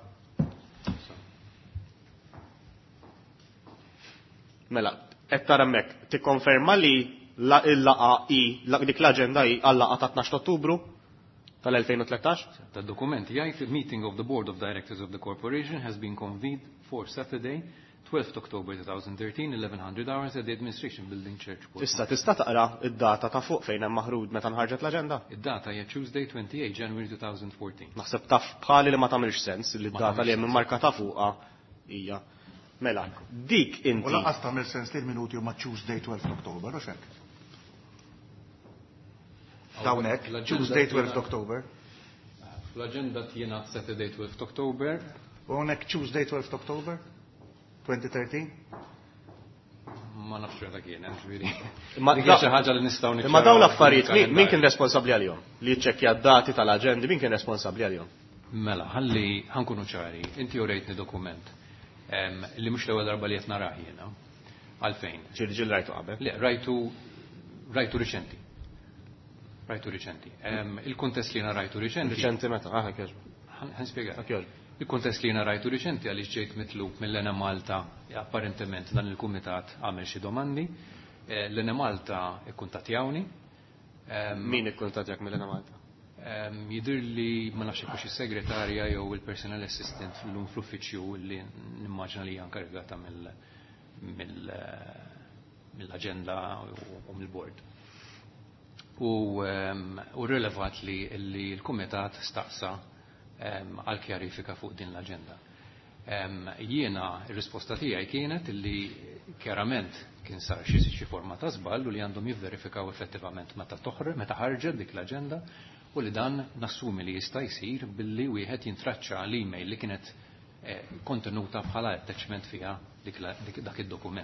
Mela, qed tara hemmhekk tikkonferma li il-laqa dik l-aġenda hi għall-laqa ta' 12 Ottubru tal-2013? Tad-dokument jgħid meeting of the Board of Directors of the Corporation has been convened for Saturday 12th October 2013, 1100 hours at the Administration Building Church. Tista' taqra id-data ta' fuq fejn hemm maħrud meta nħarġet l-aġenda? Id-data hija Tuesday 28 January 2014. Naħseb taf bħali li ma tagħmilx sens li d-data li hemm immarkata fuqha hija. Mela, dik inti. U laqas tagħmel sens li l-minuti huma Tuesday 12th October u x'hekk. Dawnek, Tuesday 12th October. L-aġenda tiena Saturday 12th October. U hawnhekk Tuesday 12th October? 2013? Ma nafx ta' kien, ġifieri. Dik xi ħaġa li nistgħu nitkellmu. Imma dawn l-affarijiet min kien responsabbli għalihom? Li jċekkja d-dati tal-aġendi min kien responsabbli għalihom? Mela, ħalli ħankunu ċari, inti urejtni dokument li mhux l-ewwel darba li qed narah jiena. Għalfejn? Ġil rajtu qabel? Le, rajtu riċenti. Il-kuntest li jiena rajtu riċenti. Riċenti meta? Kieġbu. Ħanspjega. Il-kontest li jiena rajtu riċenti għaliex ġejt mitlub mill-Lena Malta apparentement dan il-kumitat għamel xi domandi. L-Lena Malta ikkuntattjawni. Min ikkuntattjak mill-Lena Malta? Jidir li ma nafx hekk is-segretarja jew il-personal assistant fl-uffiċċju li nimmaġina li hija inkarigata mill-aġenda u mill-bord. U rilevat li l-kumitat staqsa għal kjarifika fuq din l-aġenda. Jiena ir-risposta tiegħi kienet li kjarament kien sar xi forma ta' żball u li għandhom jivverifikaw effettivament meta ħarġet dik l-aġenda u li dan nassumi li jista' jsir billi wieħed jintraċċa l-email li kienet kontenuta bħala attachment fiha dak id-dokument.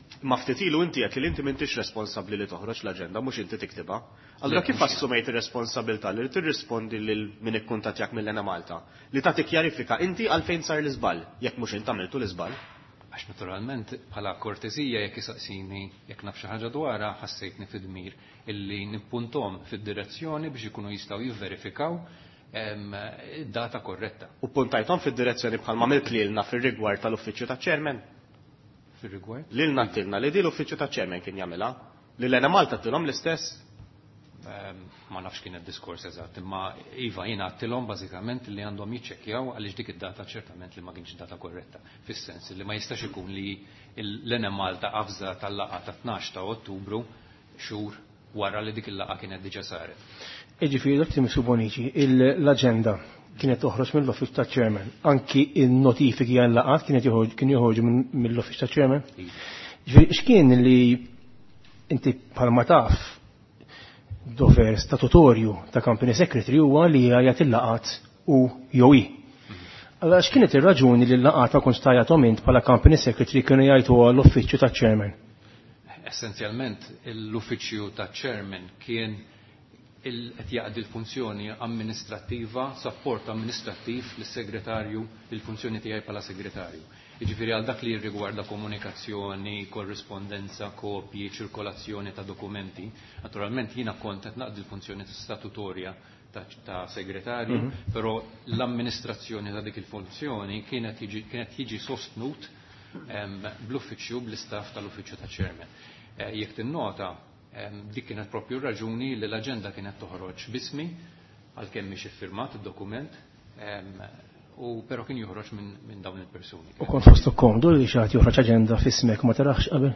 Ma ftit ilu inti qed li inti m'intix responsabbli li toħroġ l-aġenda mhux inti tiktibha. Allura kif assumejt ir-responsabilità li tirrispondi lil min ikkuntattjak mill-Lena Malta li tagħti kjarifika inti għalfejn sar l-iżball jekk mhux inti għamiltu l-iżball? Għax naturalment bħala kortezija jekk isaqsini jekk naf xi ħaġa dwarha ħassejtni fid-dmir illi nippuntom fid-direzzjoni biex ikunu jistgħu jivverifikaw id-data korretta. U puntajthom fid-direzzjoni bħalma għamilt lilna fir-rigward tal-uffiċċju taċ-Chairman? Fir-rigward? Lilna tilna li di l-uffiċċju taċ-Chairman kien jagħmilha? Lil-Lena Malta tilhom l-istess? Ma nafx kien id-diskors eżatt, imma iva jiena għattilhom bażikament li għandhom jiċċekkjaw għaliex dik id-data ċertament li ma kienx data korretta. Fis-sens li ma jistax ikun li l-Lena Malta qafża tal-laqgħa ta' 12 ta' Ottubru xhur wara li dik il-laqgħa kienet diġà saret. Ġifieri Dr. Mr. Bonici, l-aġenda kienet toħroġ mill-Office ta' Chairman. Anki il-notifiki għal-laqat kien joħorġu mill-Office ta' Chairman. Ġifieri x'kien li inti bħalma taf dover statutorju ta' Company Secretary huwa li jgħid il-laqat u jowi. Allora x'kienet ir-raġuni li l-laqat ma kunx tajjahom int bħala Company Secretary kienu jgħidu l-Uffiċċju ta' Chairman? Essenzjalment l-Uffiċċju ta' Chairman kien qed jaqdi l-funzjoni amministrattiva, support amministrattiv lis-segretarju, il-funzjoni tiegħi bħala segretarju. Jiġifieri għal dak li jirrigwarda komunikazzjoni, korrispondenza, kopji, ċirkolazzjoni ta' dokumenti. Naturalment jiena kont qed naqdi l-funzjoni statutorja ta' segretarju, però l-amministrazzjoni ta' dik il-funzjoni kienet jiġi sostnut bl-uffiċċju bl-istaff tal-uffiċċju ta' Chairman. Jekk tinnota dik kienet propju raġuni li l-aġenda kienet toħroġ bismi għalkemm mhix iffirmat id-dokument però kien joħroġ minn dawn il-persuni. U kont fost komdu li xi ħadd joħroġ aġenda f'ismek ma taraħx qabel?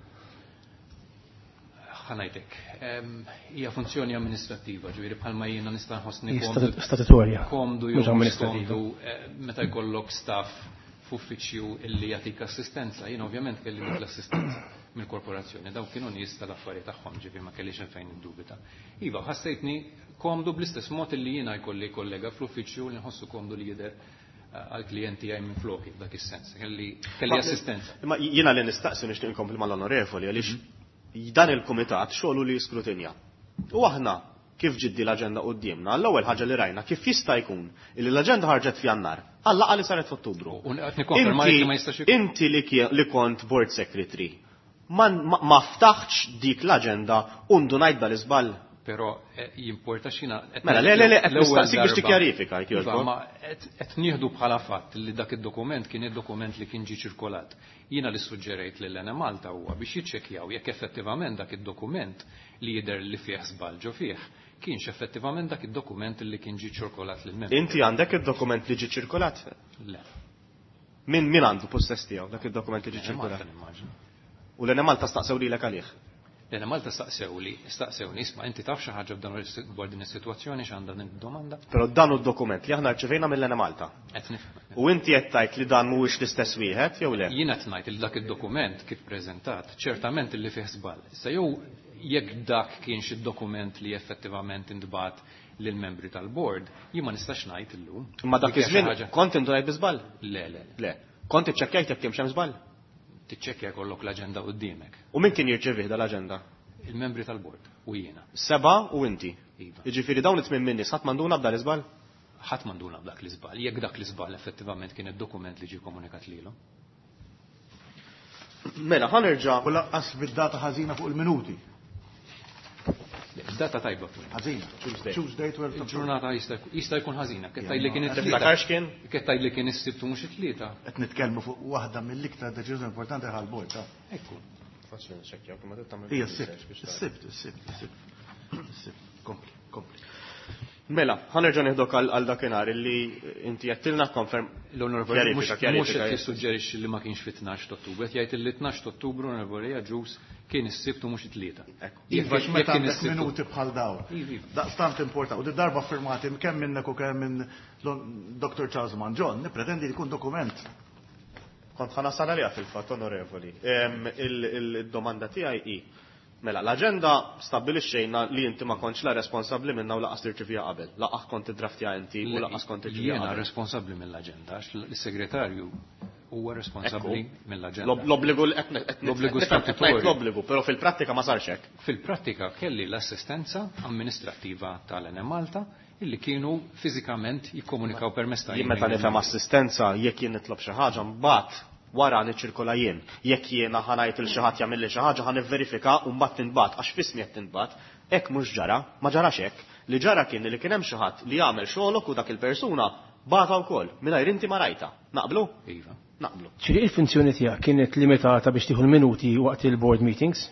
Ħanajtek. Hija funzjoni amministrattiva, ġifieri bħalma jiena nista' nħossni statutorja. Komdu jew komdu meta jkollok staff f'uffiċċju illi jagħtik assistenza, jien ovvjament kelli dik l-assistenza mill-korporazzjoni, daw kienu nies tal-affarijiet tagħhom ġifieri ma kellix fejn iddubita. Iva, ħassejtni komdu bl-istess mod illi jiena jkolli kollega fl-uffiċċju li nħossu komdu li jidher għall-klijenti tiegħi minn floki f'dak is-sens. Kelli assistenza. Imma jiena li nistaqsi nixtieq inkompli mal-onorevoli għaliex dan il-kumitat xogħlu li jiskrutinja. U aħna kif ġiddi l-aġenda qudiemna, l-ewwel ħaġa li rajna kif jista' jkun illi l-aġenda ħarġet f'Jannar, għall-laqgħa li saret f'Ottubru. Inti li kont board secretary ma ftaħx dik l-aġenda undu ngħidha l-iżball. Però jimporta xina. Mela, le, qed nistaqsik biex tikkjarifika jkjożbok. Ma qed nieħdu bħala fatt li dak id-dokument kien id-dokument li kien ġie ċirkolat. Jiena li suġġerejt lil Lena Malta huwa biex jiċċekkjaw jekk effettivament dak id-dokument li jidher li fih żball ġo fih kienx effettivament dak id-dokument li kien ġie ċirkolat lil membri. Inti għandek id-dokument li ġie ċirkolat? Le. Min għandu possess tiegħu dak id-dokument li ġie ċirkolat? U Lena Malta staqsew lilek għalih? Lena Malta staqsewni, isma' inti taf xi ħaġa dwar din is-sitwazzjoni x'għandha din id-domanda? Però dan id-dokument li aħna rċevejna mill-Lena Malta. U inti qed tgħid li dan mhuwiex l-istess wieħed jew le? Jien qed ngħid li dak id-dokument kif preżentat ċertament li fih żball. Issa jew jekk dak kienx id-dokument li effettivament intbagħat lill-membri tal-bord, jien ma nistax ngħid illum. Imma dak iż-żmien kont intu ngħid biżball? Le. Kont iċċekkjajt jekk hemm żball? Tiċċekkja jkollok l-aġenda quddiemek. U min kien jirċevih dal-aġenda? Il-membri tal-bord u jiena. 7 u inti. Iva. Jiġifieri dawn it-tmien min nies ħadd m'għanduna b'dan l-iżball? Ħadd m'għanduna b'dak l-iżball. Jekk dak l-iżball effettivament kien id-dokument li ġie komunikat lilhom. Mela ħanerġa' U laqqas bid-data ħażina fuq il-minuti. Data tajba fuq. Ħażina. Tuesday 12. Il-ġurnata jista' jkun ħażina. Kettaj li kien tiftakarx kien? Kettaj li kien is-sibt mhux it-tlieta. Qed nitkellmu fuq waħda mill-iktar deċiżjoni importanti ħal-bord. Ekku. Hija s-sibt. Kompli. Mela, ħanerġa' nieħdok għal dakinhar illi inti qedtilna konferm l-onorevoli mhux qed jissuġġerixxi li ma kienx fit-12 Ottubru, qed jgħid li 12 Ottubru onorevoli Ġus kien is-sibt u mhux it-tlieta. Jekk meta għandek minuti bħal dawn. Daqstant importanti. U darba firmati kemm minnek u kemm minn Dr. Charles Manjon, nippretendi li jkun dokument. Kont ħanasal għaliha fil-fatt onorevoli. Il-domanda tiegħi hi. Mela, l-aġenda stabbilixxejna li inti ma kontx la responsabbli minna u laqas tirċivija qabel. Laqas kont iddraftija inti u laqas kont jiena responsabbli mill-aġenda għax is-segretarju huwa responsabbli mill-aġenda. L-obbligu statutorju. L-obbligu, però fil-prattika ma sarx hekk. Fil-prattika kelli l-assistenza amministrattiva tal-Ene Malta illi kienu fiżikament jikkomunikaw permezz ta' Jien meta nifhem assistenza jekk jien nitlob xi ħaġa mbagħad wara niċċirkola jien. Jekk jiena ħanajt il xi ħadd jagħmel li xi ħaġa ħa nivverifika u mbagħad tinbagħat għax fismi qed tinbagħat. Hekk mhux ġara, ma ġarax hekk. Li ġara kien li kien hemm xi ħadd li jagħmel xogħolok u dak il-persuna bagħta wkoll mingħajr inti ma rajta. Naqblu? Iva. Naqblu. Ċiri il-funzjoni tiegħek kienet limitata biex tieħu l-minuti waqt il-board meetings?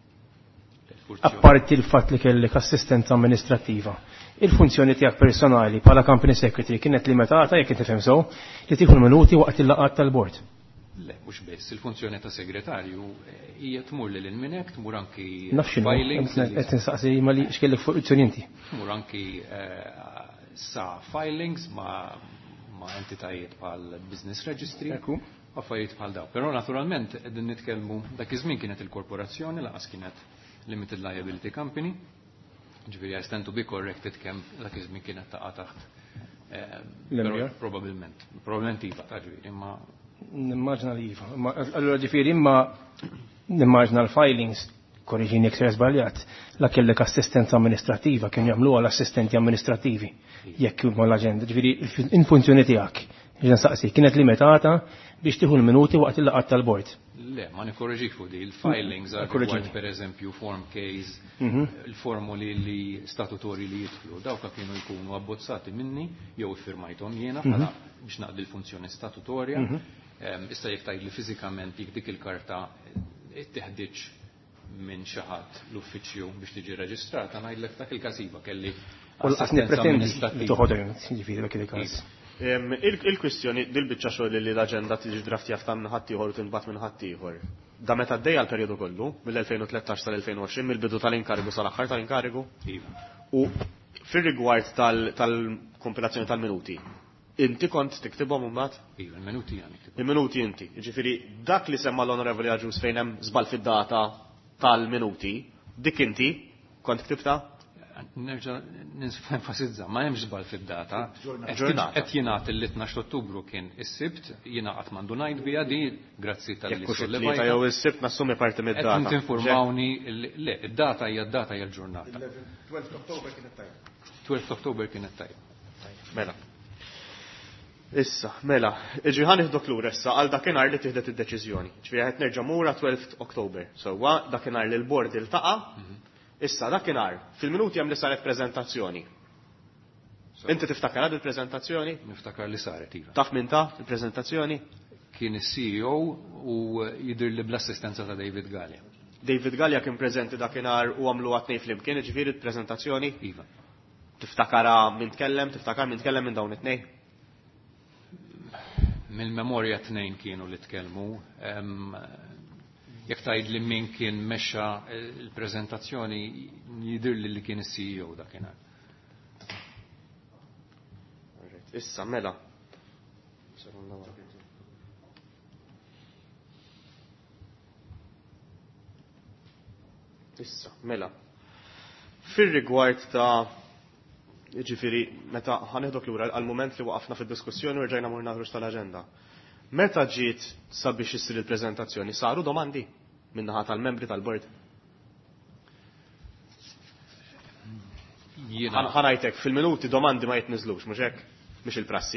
Apparti il-fatt li kellek assistenza amministrattiva. Il-funzjoni tiegħek personali bħala company secretary kienet limitata jekk inti sew li tieħu l-minuti waqt il-laqgħat tal-bord. Le, mhux biss, il-funzjoni ta' segretarju hija tmur lil minnek, tmur anki filings. Qed nistaqsi ma li x'kellek fuq inti. Tmur anki sa filings ma' entitajiet bħal business registry, affarijiet bħal daw. Però naturalment qegħdin nitkellmu dak iż-żmien kienet il-korporazzjoni laqas kienet limited liability company. Ġifieri I stand to be corrected kemm dak iż-żmien kienet taqa' taħt probabbilment iva ta' ġifieri imma nimmaġna li iva. Allura ġifieri imma nimmaġna l-filings korriġini jekk żbaljat la kellek assistenza amministrattiva kien jagħmluha l-assistenti amministrattivi jekk huma l-aġenda. Ġifieri il-funzjoni tiegħek nsaqsi kienet limitata biex tieħu l-minuti waqt il-laqgħat tal-bord. Le, ma nikorreġik fuq di il-filings għal pereżempju form case, il-formuli li statutori li jidħlu dawk kienu jkunu abbozzati minni jew iffirmajthom jiena bħala biex naqdi l-funzjoni statutorja. Issa jekk tgħidli fiżikament jekk dik il-karta teħdiġ minn xi ħadd l-uffiċċju biex tiġi reġistrata ngħidlek dak il-każ iva kelli assistenza amministrattiva. Il-kwistjoni dil-biċċa xogħol li l-aġenda tiġi draftjat ta' minn ħadd ieħor u tinbagħat minn ħadd ieħor. Da meta għaddejja l-perjodu kollu mill-2013 tal-2020 mill-bidu tal-inkarigu sal-aħħar tal-inkarigu. U fir-rigward tal-kompilazzjoni tal-minuti. Inti kont tiktibhom imbagħad? Iva, il-minuti jani. Il-minuti inti. Jiġifieri dak li semma l-Onorevoli Aġus fejn hemm żball fid-data tal-minuti, dik inti kont ktibta? Nerġa' nenfasizza, ma hemmx żball fid-data. Qed jingħad il-12 Ottubru kien is-Sibt, jiena qatt m'għandu ngħid biha di grazzi tal-li jew is-Sibt nassumi parti mid-data. Qed tinformawni le, id-data hija d-data hija l-ġurnata. 12 Oktober kienet tajba. 12 Oktober kienet tajba. Mela. Issa, mela, ħan iħdok lura issa għal dakinhar li tieħdet id-deċiżjoni. Ġifieri qed nerġa' mura 12 Oktober. Sewwa dakinhar li l-bord iltaqa'. Issa dakinhar fil-minuti hemm li saret preżentazzjoni. Inti tiftakar għad il-preżentazzjoni? Niftakar li saret iva. Taf minn ta' il-preżentazzjoni? Kien is-CEO u jidher li bl-assistenza ta' David Gallia. David Gallia kien preżenti dakinhar u għamlu għatnej flimkien, ġifieri il-preżentazzjoni? Iva. Tiftakara minn tkellem minn dawn it-tnejn? Mill-memorja tnejn kienu li tkellmu. Jekk tgħid li min kien mexxa l-preżentazzjoni jidher li kien is-CEO dakinhar. Issa mela. Issa mela. Fir-rigward ta' ġifieri meta ħaneħdok lura għall-mument li waqafna fid-diskussjoni u rġajna mur naħruġ tal-aġenda. Meta ġiet sabiex issir il-preżentazzjoni saru domandi min-naħa tal-membri tal-bord? Ħanajtek fil-minuti domandi ma jitniżlux, mhux hekk? Mhux il-prassi?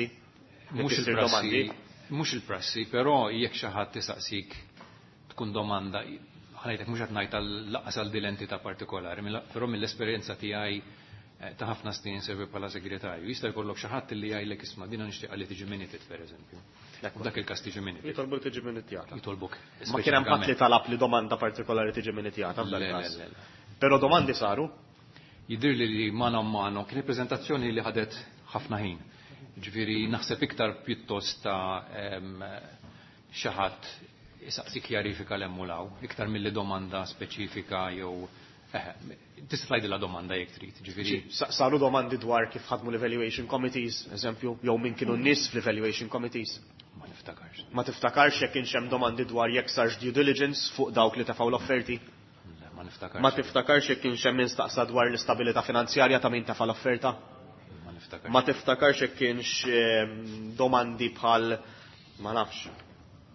Mhux il-prassi, però jekk xi ħadd tisaqsik tkun domanda ħanajtek mhux qed ngħid tal-laqas għal din l-entità partikolari, però mill-esperjenza tiegħi ta' ħafna snin servi bħala segretarju. Jista' jkollok xi ħadd li jgħidlek isma' din nixtieq li tiġi minuted pereżempju. Dak il-każ tiġi minuted. Jitolbuk tiġi minutjata. Jitolbuk. Ma kien hemm ħadd li talab li domanda partikolari tiġi minutjata f'dan il-każ. Però domandi saru? Jidher li mano mano kien il-preżentazzjoni li ħadet ħafna ħin. Ġifieri naħseb iktar pjuttost ta' xi ħadd isaqsik jarifika l-emmulaw, iktar milli domanda speċifika jew tista' tgħidilha domanda jekk trid, ġifieri. Saru domandi dwar kif ħadmu l-evaluation committees, eżempju, jew min kienu n-nies fl-evaluation committees. Ma niftakarx. Ma tiftakarx jekk kienx hemm domandi dwar jekk sarx due diligence fuq dawk li tefgħu l-offerti? Ma niftakarx. Ma tiftakarx jekk kienx hemm instaqsa dwar l-istabilità finanzjarja ta' min tefa' l-offerta? Ma niftakarx. Ma tiftakarx jekk kienx domandi bħal ma nafx.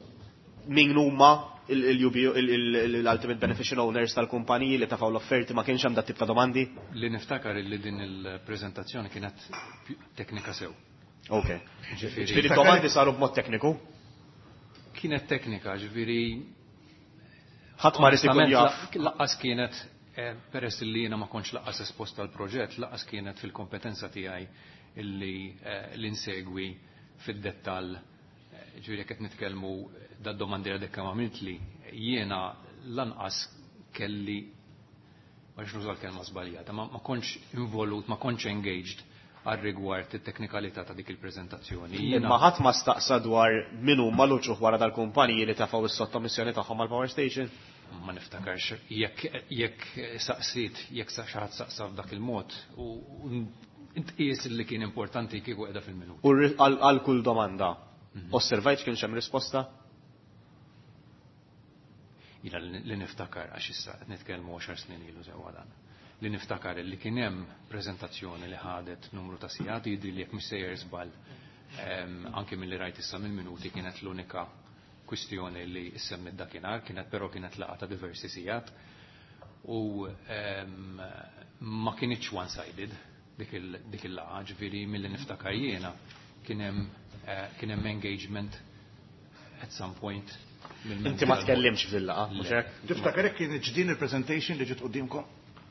min huma l-ultimate beneficial owners tal-kumpaniji li tafaw l-offerti ma kienx hemm dat tip ta' domandi? Li niftakar li din il-preżentazzjoni kienet teknika sew. Okay. Ġifieri domandi saru b'mod tekniku? Kienet teknika, ġifieri ħadd ma rid ikun jaf. Laqqas kienet peress li jiena ma kontx laqqas espost tal-proġett, laqqas kienet fil-kompetenza tiegħi illi l-insegwi fid-dettall. Ġifieri qed nitkellmu dad-domandi li kemm għamilt li jiena lanqas kelli ma nuża l-kelma żbaljata, ma kontx involut, ma kontx engaged għal-rigward it-teknikalità ta' dik il-preżentazzjoni. Imma ħadd ma staqsa dwar min huma l-uċuħ wara tal-kumpaniji li tafgħu is-sottomissjoni tagħhom mal-power station? Ma niftakarx jekk saqsit, jekk xi ħadd saqsa f'dak il-mod u intqies li kien importanti kieku qiegħda fil-minut. U għal kull domanda osservajt kien hemm risposta? Jiena li niftakar għax issa qed nitkellmu 10 snin ilu sewwa dan. Li niftakar li kien hemm preżentazzjoni li ħadet numru ta' sigħat jidri li jekk missejjer żball anke milli rajt issa mill-minuti kienet l-unika kwistjoni li issemmit dakinhar, kienet laqgħa ta' diversi sigħat u ma kienitx one-sided dik il-laqgħa, ġifieri milli niftakar jiena kien hemm engagement at some point. Inti ma tkellimx fil-laqgħa, mhux hekk? Tiftakar hekk kien ġdin il-presentation li ġiet qudiemkom?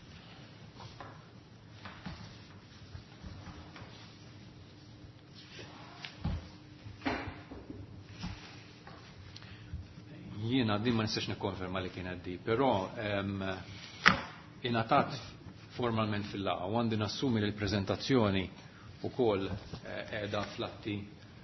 Jiena din ma nistax nikkonferma li kien għaddi, però ingħatat formalment fil-laqgħa u għandi nassumi li l-preżentazzjoni wkoll qiegħda flatti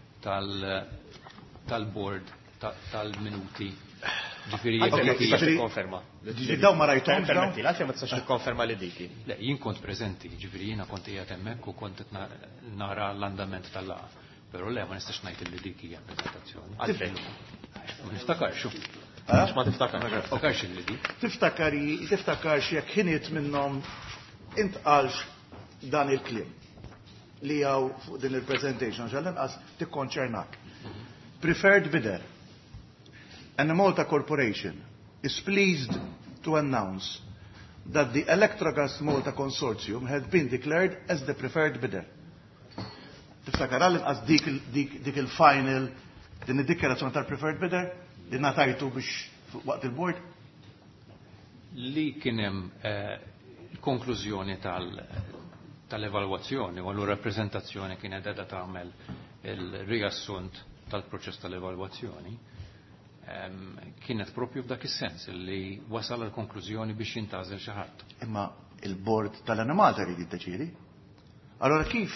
tal-board tal-minuti. Ġifieri jekk tikkonferma. Daw ma rajthomx dawn? Permetti, ma tistax tikkonferma li diki. Le, jien kont preżenti, ġifieri jiena kont qiegħed hemmhekk u kont qed nara l-andament tal-laqgħa. Però le ma nistax ngħid li dik hija preżentazzjoni. Għalfejn. Ma niftakarx. Għax ma tiftakar. Ma niftakarx li dik. Tiftakarx jekk ħiniet minnhom intqalx dan il-kliem li jew fuq din il-presentation għax inqas tikkonċernak. Preferred bidder. And the Malta Corporation is pleased to announce that the Electrogas Malta Consortium has been declared as the preferred bidder. Tiftakar għal-inqas dik il-final din id-dikjarazzjoni tal-preferred bidder li natajtu biex waqt il-board? Li kien hemm konklużjoni tal-evalwazzjoni u l-rappreżentazzjoni kienet qiegħda tagħmel il-riassunt tal-proċess tal-evalwazzjoni kienet propju f'dak is-sens li wasal għal konklużjoni biex jintażel xi ħadd. Imma il-board tal-animal trid jiddeċiedi. Allora kif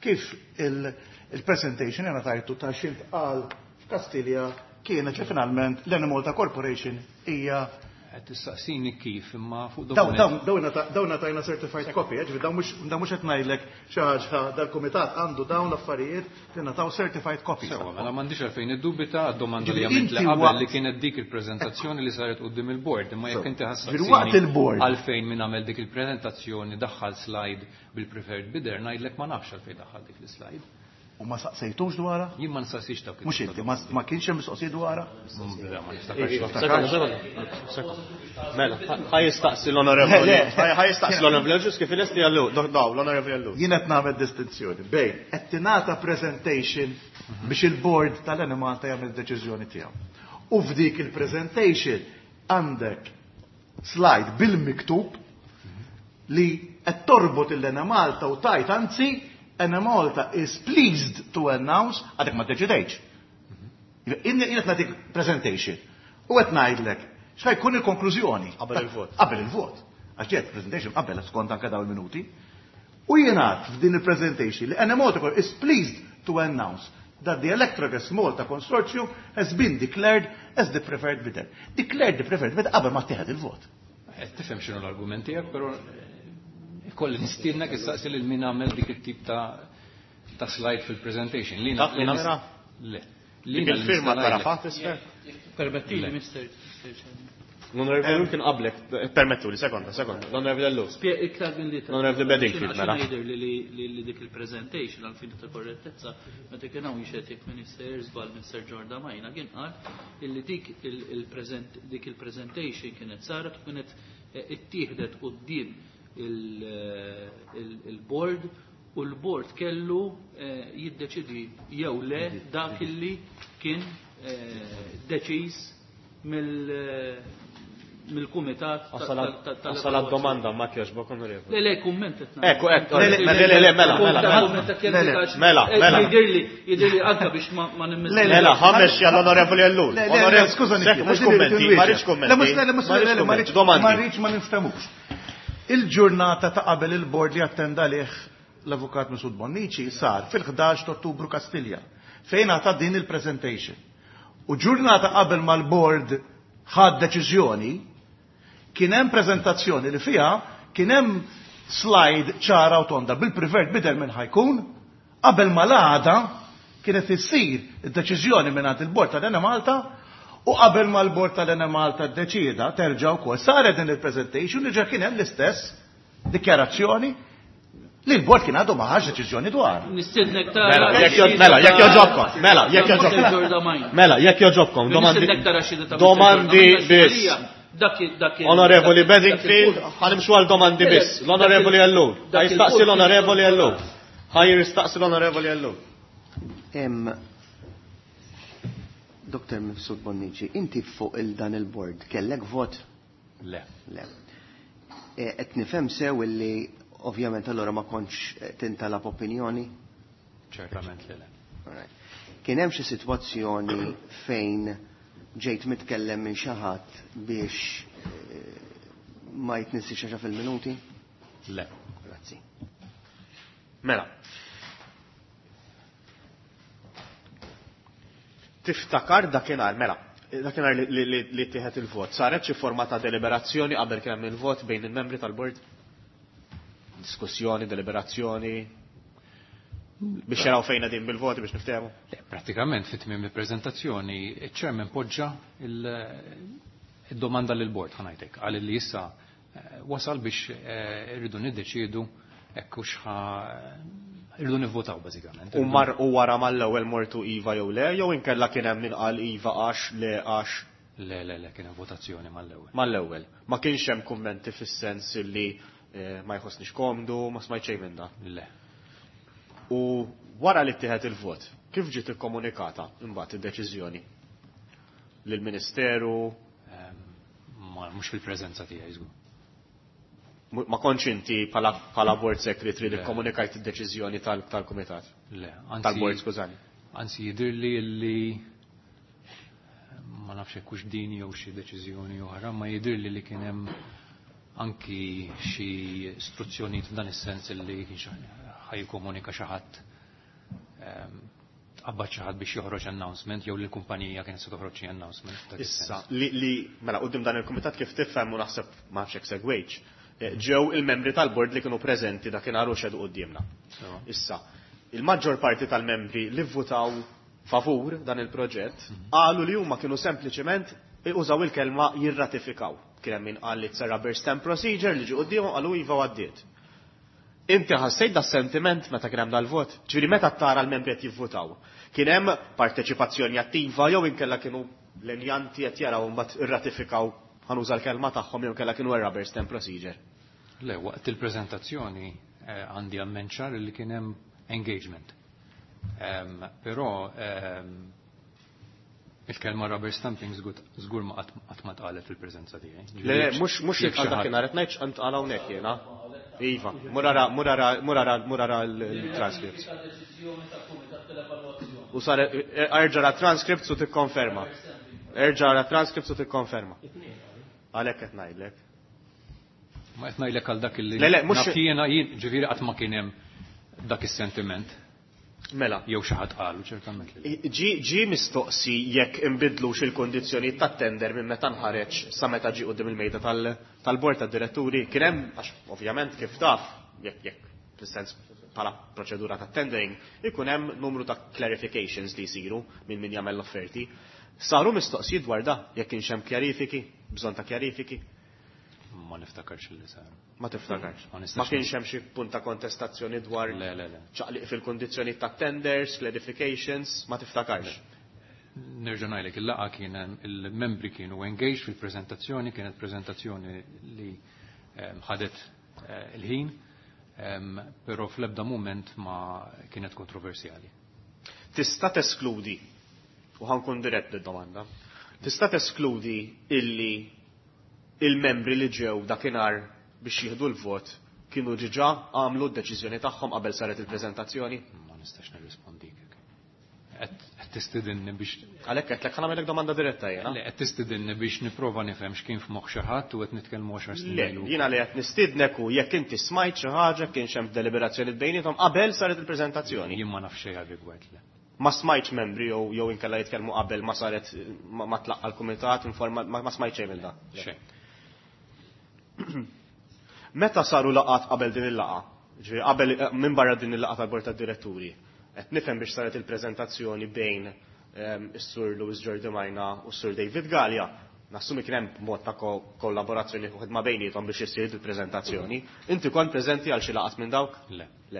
il-presentation jena tajtu ta' xint għal f'Kastilja kienet li finalment l-Animal Corporation hija tistaqsini kif imma fuq dawna tajna certified copy, dawn mhux qed ngħidlek xi ħaġa dal-kumitat għandu dawn l-affarijiet li nagħtaw certified copy. Sewa, mela m'għandix għalfejn iddubita għad-domanda li għamilt li qabel li kienet dik il-preżentazzjoni li saret quddiem il-board, imma jekk inti ħassaqsini għalfejn min għamel dik il-preżentazzjoni daħħal slide bil-preferred bidder ngħidlek ma nafx għalfejn daħħal dik l-slide. U ma saqsejtux dwarha? Jien ma nsaqsix dawk. Mhux inti, ma kienx hemm mistoqsijiet dwarha? Ma niftakarx. Mela, ħajjistaqsi l-onorevoli. Ħajjistaqsi l-onorevoli kif il-esti għallu, daw l-onorevoli għallu. Jien qed nagħmel distinzjoni bejn qed tingħata presentation biex il-board tal-animal ta' jagħmel deċiżjoni tiegħu. U f'dik il-presentation għandek slide bil-miktub li qed torbot l-animal ta' u tajt anzi Malta is pleased to announce, għadek ma t-deċidejċ. Jienet natik presentation. U għet najdlek, xħajkun il-konklużjoni. Qabel il-vot. Qabel il-vot. Għaxġiet presentation qabel, skont anka daw il-minuti. U jenat f'din il-presentation li Malta is pleased to announce that the Electrogas Malta Consortium has been declared as the preferred bidder. Declared the preferred bidder qabel ma t-teħed il-vot. Tifhem x'inhu l-argumenti għak, pero kolli nistilna kistaqsi li min għamel dik il-tip ta' slide fil-presentation. Le. Dik il-firma ta' Rafat isfer? Permettili, Mr. L-Onorevoli kien qablek, permettu li, sekonda. L-Onorevoli Luz. Iktar minn li L-Onorevoli Bedingfield, mela. Jidher li dik il-presentation għal-fin ta' korrettezza meta kien hawn jixetik Minister żball Mr. Jordan Majna kien qal illi dik il-presentation kienet saret kienet ittieħdet quddiem il-board u l-board kellu jiddeċidi jew le dak illi kien deċiż mill-kumitat Għasal domanda ma kiex bok onorevoli. Le, kumment. Mela. Jidirli anka biex ma nimmis. Mela, ħamex jall-onorevoli Allul. Skużani, mux kommenti, ma rridx kommenti. Ma rridx ma niftemux. Il-ġurnata ta' qabel il-bord li attenda liħ l-avukat Mesud Bonnici sar fil-11 ta' Ottubru Kastilja fejn għata din il-presentation. U ġurnata qabel mal-bord ħad deċiżjoni kien hemm preżentazzjoni li fiha kien hemm slide ċara u tonda bil-privert bidel minn ħajkun qabel mal-għada kienet issir id-deċiżjoni minn għand il-bord tal-Ena Malta u qabel mal-bord tal-Ena Malta ddeċida terġa' wkoll saret din il-presentation li ġa kien hemm l-istess dikjarazzjoni li l-bord kien għadu maħħax deċiżjoni dwar. Nistidnek jekk joġobkom, domandi biss. Onorevoli Bedingfield, ħanimxu għal domandi biss. L-Onorevoli Allur. Ħajistaqsi l-Onorevoli Allur. Ħajistaqsi l-Onorevoli Allur. Dr. Mesud Bonnici, inti fuq dan il-bord kellek vot? Le. Et nifhem sew illi ovvjament allora ma kontx tintalab opinjoni? Ċertament le. Kien hemm xi sitwazzjoni fejn ġejt mitkellem minn xi ħadd biex ma jitnissi xi fil-minuti? Le. Grazzi. Mela. Tiftakar dakinhar, mela. Dakinhar li tieħed il-vot. Saret xi forma ta' deliberazzjoni qabel kien hemm il-vot bejn il-membri tal-bord? Diskussjoni, deliberazzjoni, biex jaraw fejna din bil-voti biex niftehmu? Pratikament fit-tmiem il-preżentazzjoni iċ-chairman poġġa il-domanda lill-bord ħanajtek għal li issa wasal biex irridu niddeċiedu hekk hux irridu nivvotaw bażikament. U wara mal-ewwel mortu iva jew le, jew inkella kien hemm min qal iva għax le għax. Le, kien hemm votazzjoni mal-ewwel. Mal-ewwel. Ma kienx hemm kummenti fis-sens li ma jħossniex komdu, ma smajt xejn minn da. Le. U wara li ttieħed il-vot, kif ġiet ikkomunikata imbagħad id-deċiżjoni lill-Ministeru? Mhux fil-preżenza tiegħi żgur. Ma kontx inti bħala board secretary li komunikajt id-deċiżjoni tal-kumitat? Le, tal-board, skużani. Anzi jidhirli li ma nafx hekk hux din jew xi deċiżjoni oħra, ma jidhirli li kien hemm anki xi istruzzjonijiet f'dan is-sens li ħajkomunika xi ħadd qabad xi ħadd biex joħroġ announcement jew li l-kumpanija kienet se toħroġ xi announcement. Issa li mela quddiem dan il-kumitat kif tifhem u naħseb ma nafx hekk segwejx, ġew il-membri tal-bord li kienu preżenti dakinhar u xedu qudiemna. Issa, il-maġġor parti tal-membri li vvutaw favur dan il-proġett qalu li huma kienu sempliċement użaw il-kelma jirratifikaw. Kien hemm min qal li tsar rubber stamp procedure li ġi qudiemhom qalu iva għaddiet. Inti ħassejt da sentiment meta kien hemm dal-vot? Ġifieri meta tara l-membri qed jivvutaw. Kien hemm parteċipazzjoni attiva jew inkella kienu l-enjanti qed jaraw mbagħad irratifikaw ħanuża l-kelma tagħhom jew inkella kienu rubber stamp procedure. Le, waqt il-preżentazzjoni għandi ammenċar li kien hemm engagement. Però il-kelma rubber stamping żgur ma qatt ma tqalet fil-preżenza tiegħi. Le, mhux jekk dakinhar qed ngħid qant qal hawnhekk jiena. Iva, murara l-transcripts. U sar erġa' transcripts u tikkonferma. Erġa' transcripts u tikkonferma. Għalhekk qed ngħidlek. Ma qed ngħidlek għal dak illi mhux jiena ġifieri qatt ma kien hemm dak is-sentiment. Mela. Jew xi ħadd qalu ċertament. Ġi mistoqsi jekk inbidlu xil-kondizzjonijiet tat-tender minn meta nħareġ sa meta ġi quddiem il-mejda tal-bord tad-diretturi. Kien hemm għax ovvjament kif taf jekk fis-sens bħala proċedura tat-tendering ikun hemm numru ta' clarifications li jsiru minn min jagħmel l-offerti. Saru mistoqsijiet dwar da jekk kienx hemm kjarifiki. bżonn ta' kjarifiki? Ma niftakarx li sar. Ma tiftakarx. Ma nistax Ma kienx hemm xi punt ta' kontestazzjoni dwar Le. ċaqliq fil-kondizzjoni ta' tenders, clarifications, ma tiftakarx. Nerġa' ngħidlek il-laqgħa kien il-membri kienu engaged fil-preżentazzjoni, kienet preżentazzjoni li ħadet il-ħin, però fl-ebda mument ma kienet kontroversjali. Tista' teskludi, u ħankun dirett lid-domanda, tista' teskludi illi il-membri li ġew dakinhar biex jieħdu l-vot kienu ġiġa għamlu d-deċiżjoni tagħhom qabel saret il-preżentazzjoni? Ma nistax nirrispondik. Qed tistidinni biex Għalhekk qed lek ħanagħmilek domanda diretta jiena. Le qed tistidinni biex nipprova nifhem x'kien f'moħħ xi ħadd u qed nitkellmu 10 snin. Le, jiena li qed nistidnek u jekk inti smajt xi ħaġa kienx hemm deliberazzjoni bejniethom qabel saret il-preżentazzjoni. Jien ma nafx xejn għal-rigward le. Ma smajtx membri jew inkella jitkellmu qabel ma saret ma tlaqqa l-kumitat ma smajt xejn mill-da. Xejn. Meta saru laqat qabel din il-laqa, ġifieri qabel minn barra din il-laqa tal-Bord tad-Diretturi, qed nifhem biex saret il-preżentazzjoni bejn is-Sur Louis Jordi Majna u s-Sur David Gallia, nassumi kien hemm mod ta' kollaborazzjoni u ħidma bejniethom biex issir il-preżentazzjoni. Inti kont preżenti għal xi laqat minn dawk? Le.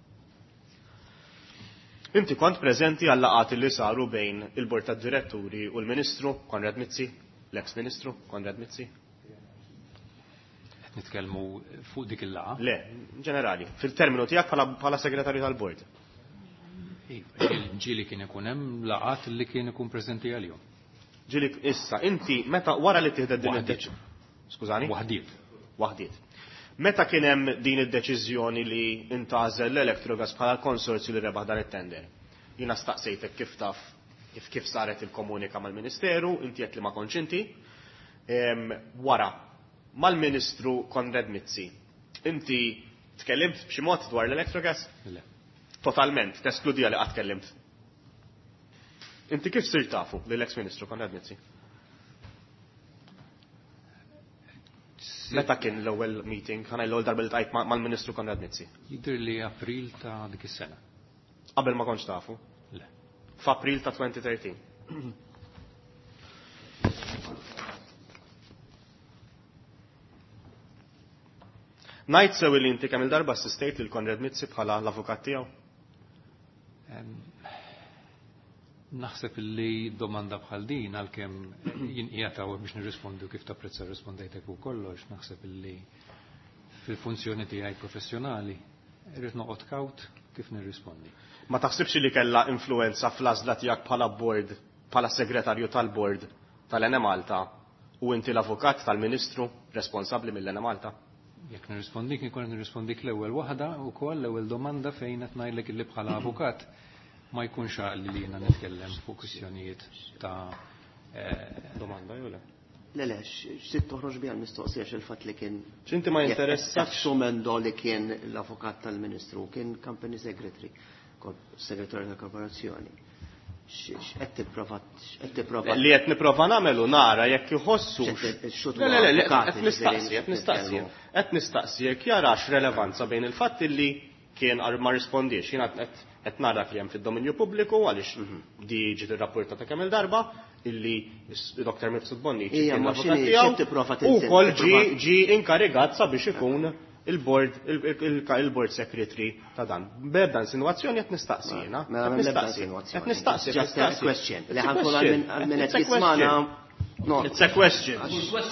Inti kont preżenti għal laqat li saru bejn il-Bord tad-Diretturi u l-Ministru Konrad Mizzi, l-ex-Ministru Konrad Mizzi? Nitkellmu fuq dik il-laqa? Le, ġenerali, fil-terminu tiegħek bħala segretarju tal-bord. Ġili kien ikun hemm laqat li kien ikun preżenti għalihom. Ġili issa, inti meta wara li tieħdet din id-deċiżjoni. Skużani? Waħdiet. Meta kien hemm din id-deċiżjoni li intażel l-Electrogas bħala l-konsorzju li rebaħ dan it-tender. Jiena staqsejtek kif taf kif saret il-komunika mal-Ministeru, inti qed li ma kontx inti. Wara mal-Ministru Konrad Mizzi. Inti tkellimt b'xi mod dwar l-Electrogas? Le. Totalment, teskludija li qatt tkellimt. Inti kif sir tafu lill-ex-Ministru Konrad Mizzi? Meta kien l-ewwel meeting, ħana l-ewwel darba li tqajt mal-Ministru Konrad Mizzi? Jidher li April ta' dik is-sena. Qabel ma kontx tafu? Le. F'April ta' 2013. Ngħid sew li inti kemm il-darba assistejt lil Konrad Mizzi bħala l-avukat tiegħu? Naħseb li domanda bħal din għalkemm jinqiegħu biex nirrispondu kif tapprezza rispondejtek u kollox, naħseb li fil-funzjoni tiegħi professjonali irrid noqgħod kawt kif nirrispondi. Ma taħsibx li kellha influenza fl-għażla tiegħek bħala bord, bħala segretarju tal-bord tal-Ene Malta u inti l-avukat tal-Ministru responsabbli mill-Ene Malta? Jekk nirrispondik, nkun nirrispondik l-ewwel waħda u koll l-ewwel domanda fejn qed ngħidlek illi bħala avukat ma jkunx għaqli li jiena nitkellem fuq kwistjonijiet ta' domanda jew le? Le, x'sit toħroġ biha l-mistoqsija x'il-fatt li kien. X'inti ma jinteressax Sumendo li kien l-avukat tal-Ministru, kien company secretary, segretarju tal-korporazzjoni. Qed tipprova li qed nipprova nagħmelu nara jekk iħossu. Le, qed nistaqsi jekk jarax relevanza bejn il-fatt li kien ma rispondiex. Jiena qed nara li hemm fid-dominju pubbliku għaliex di ġiet irrapportata kemm il-darba illi Dr. Mifsud Bonni kien l-avukat tiegħu ukoll ġi inkarigat sabiex ikun il-board secretary ta' dan. Bebda insinuazzjoni qed nistaqsi jiena. Qed nistaqsi. It's a question.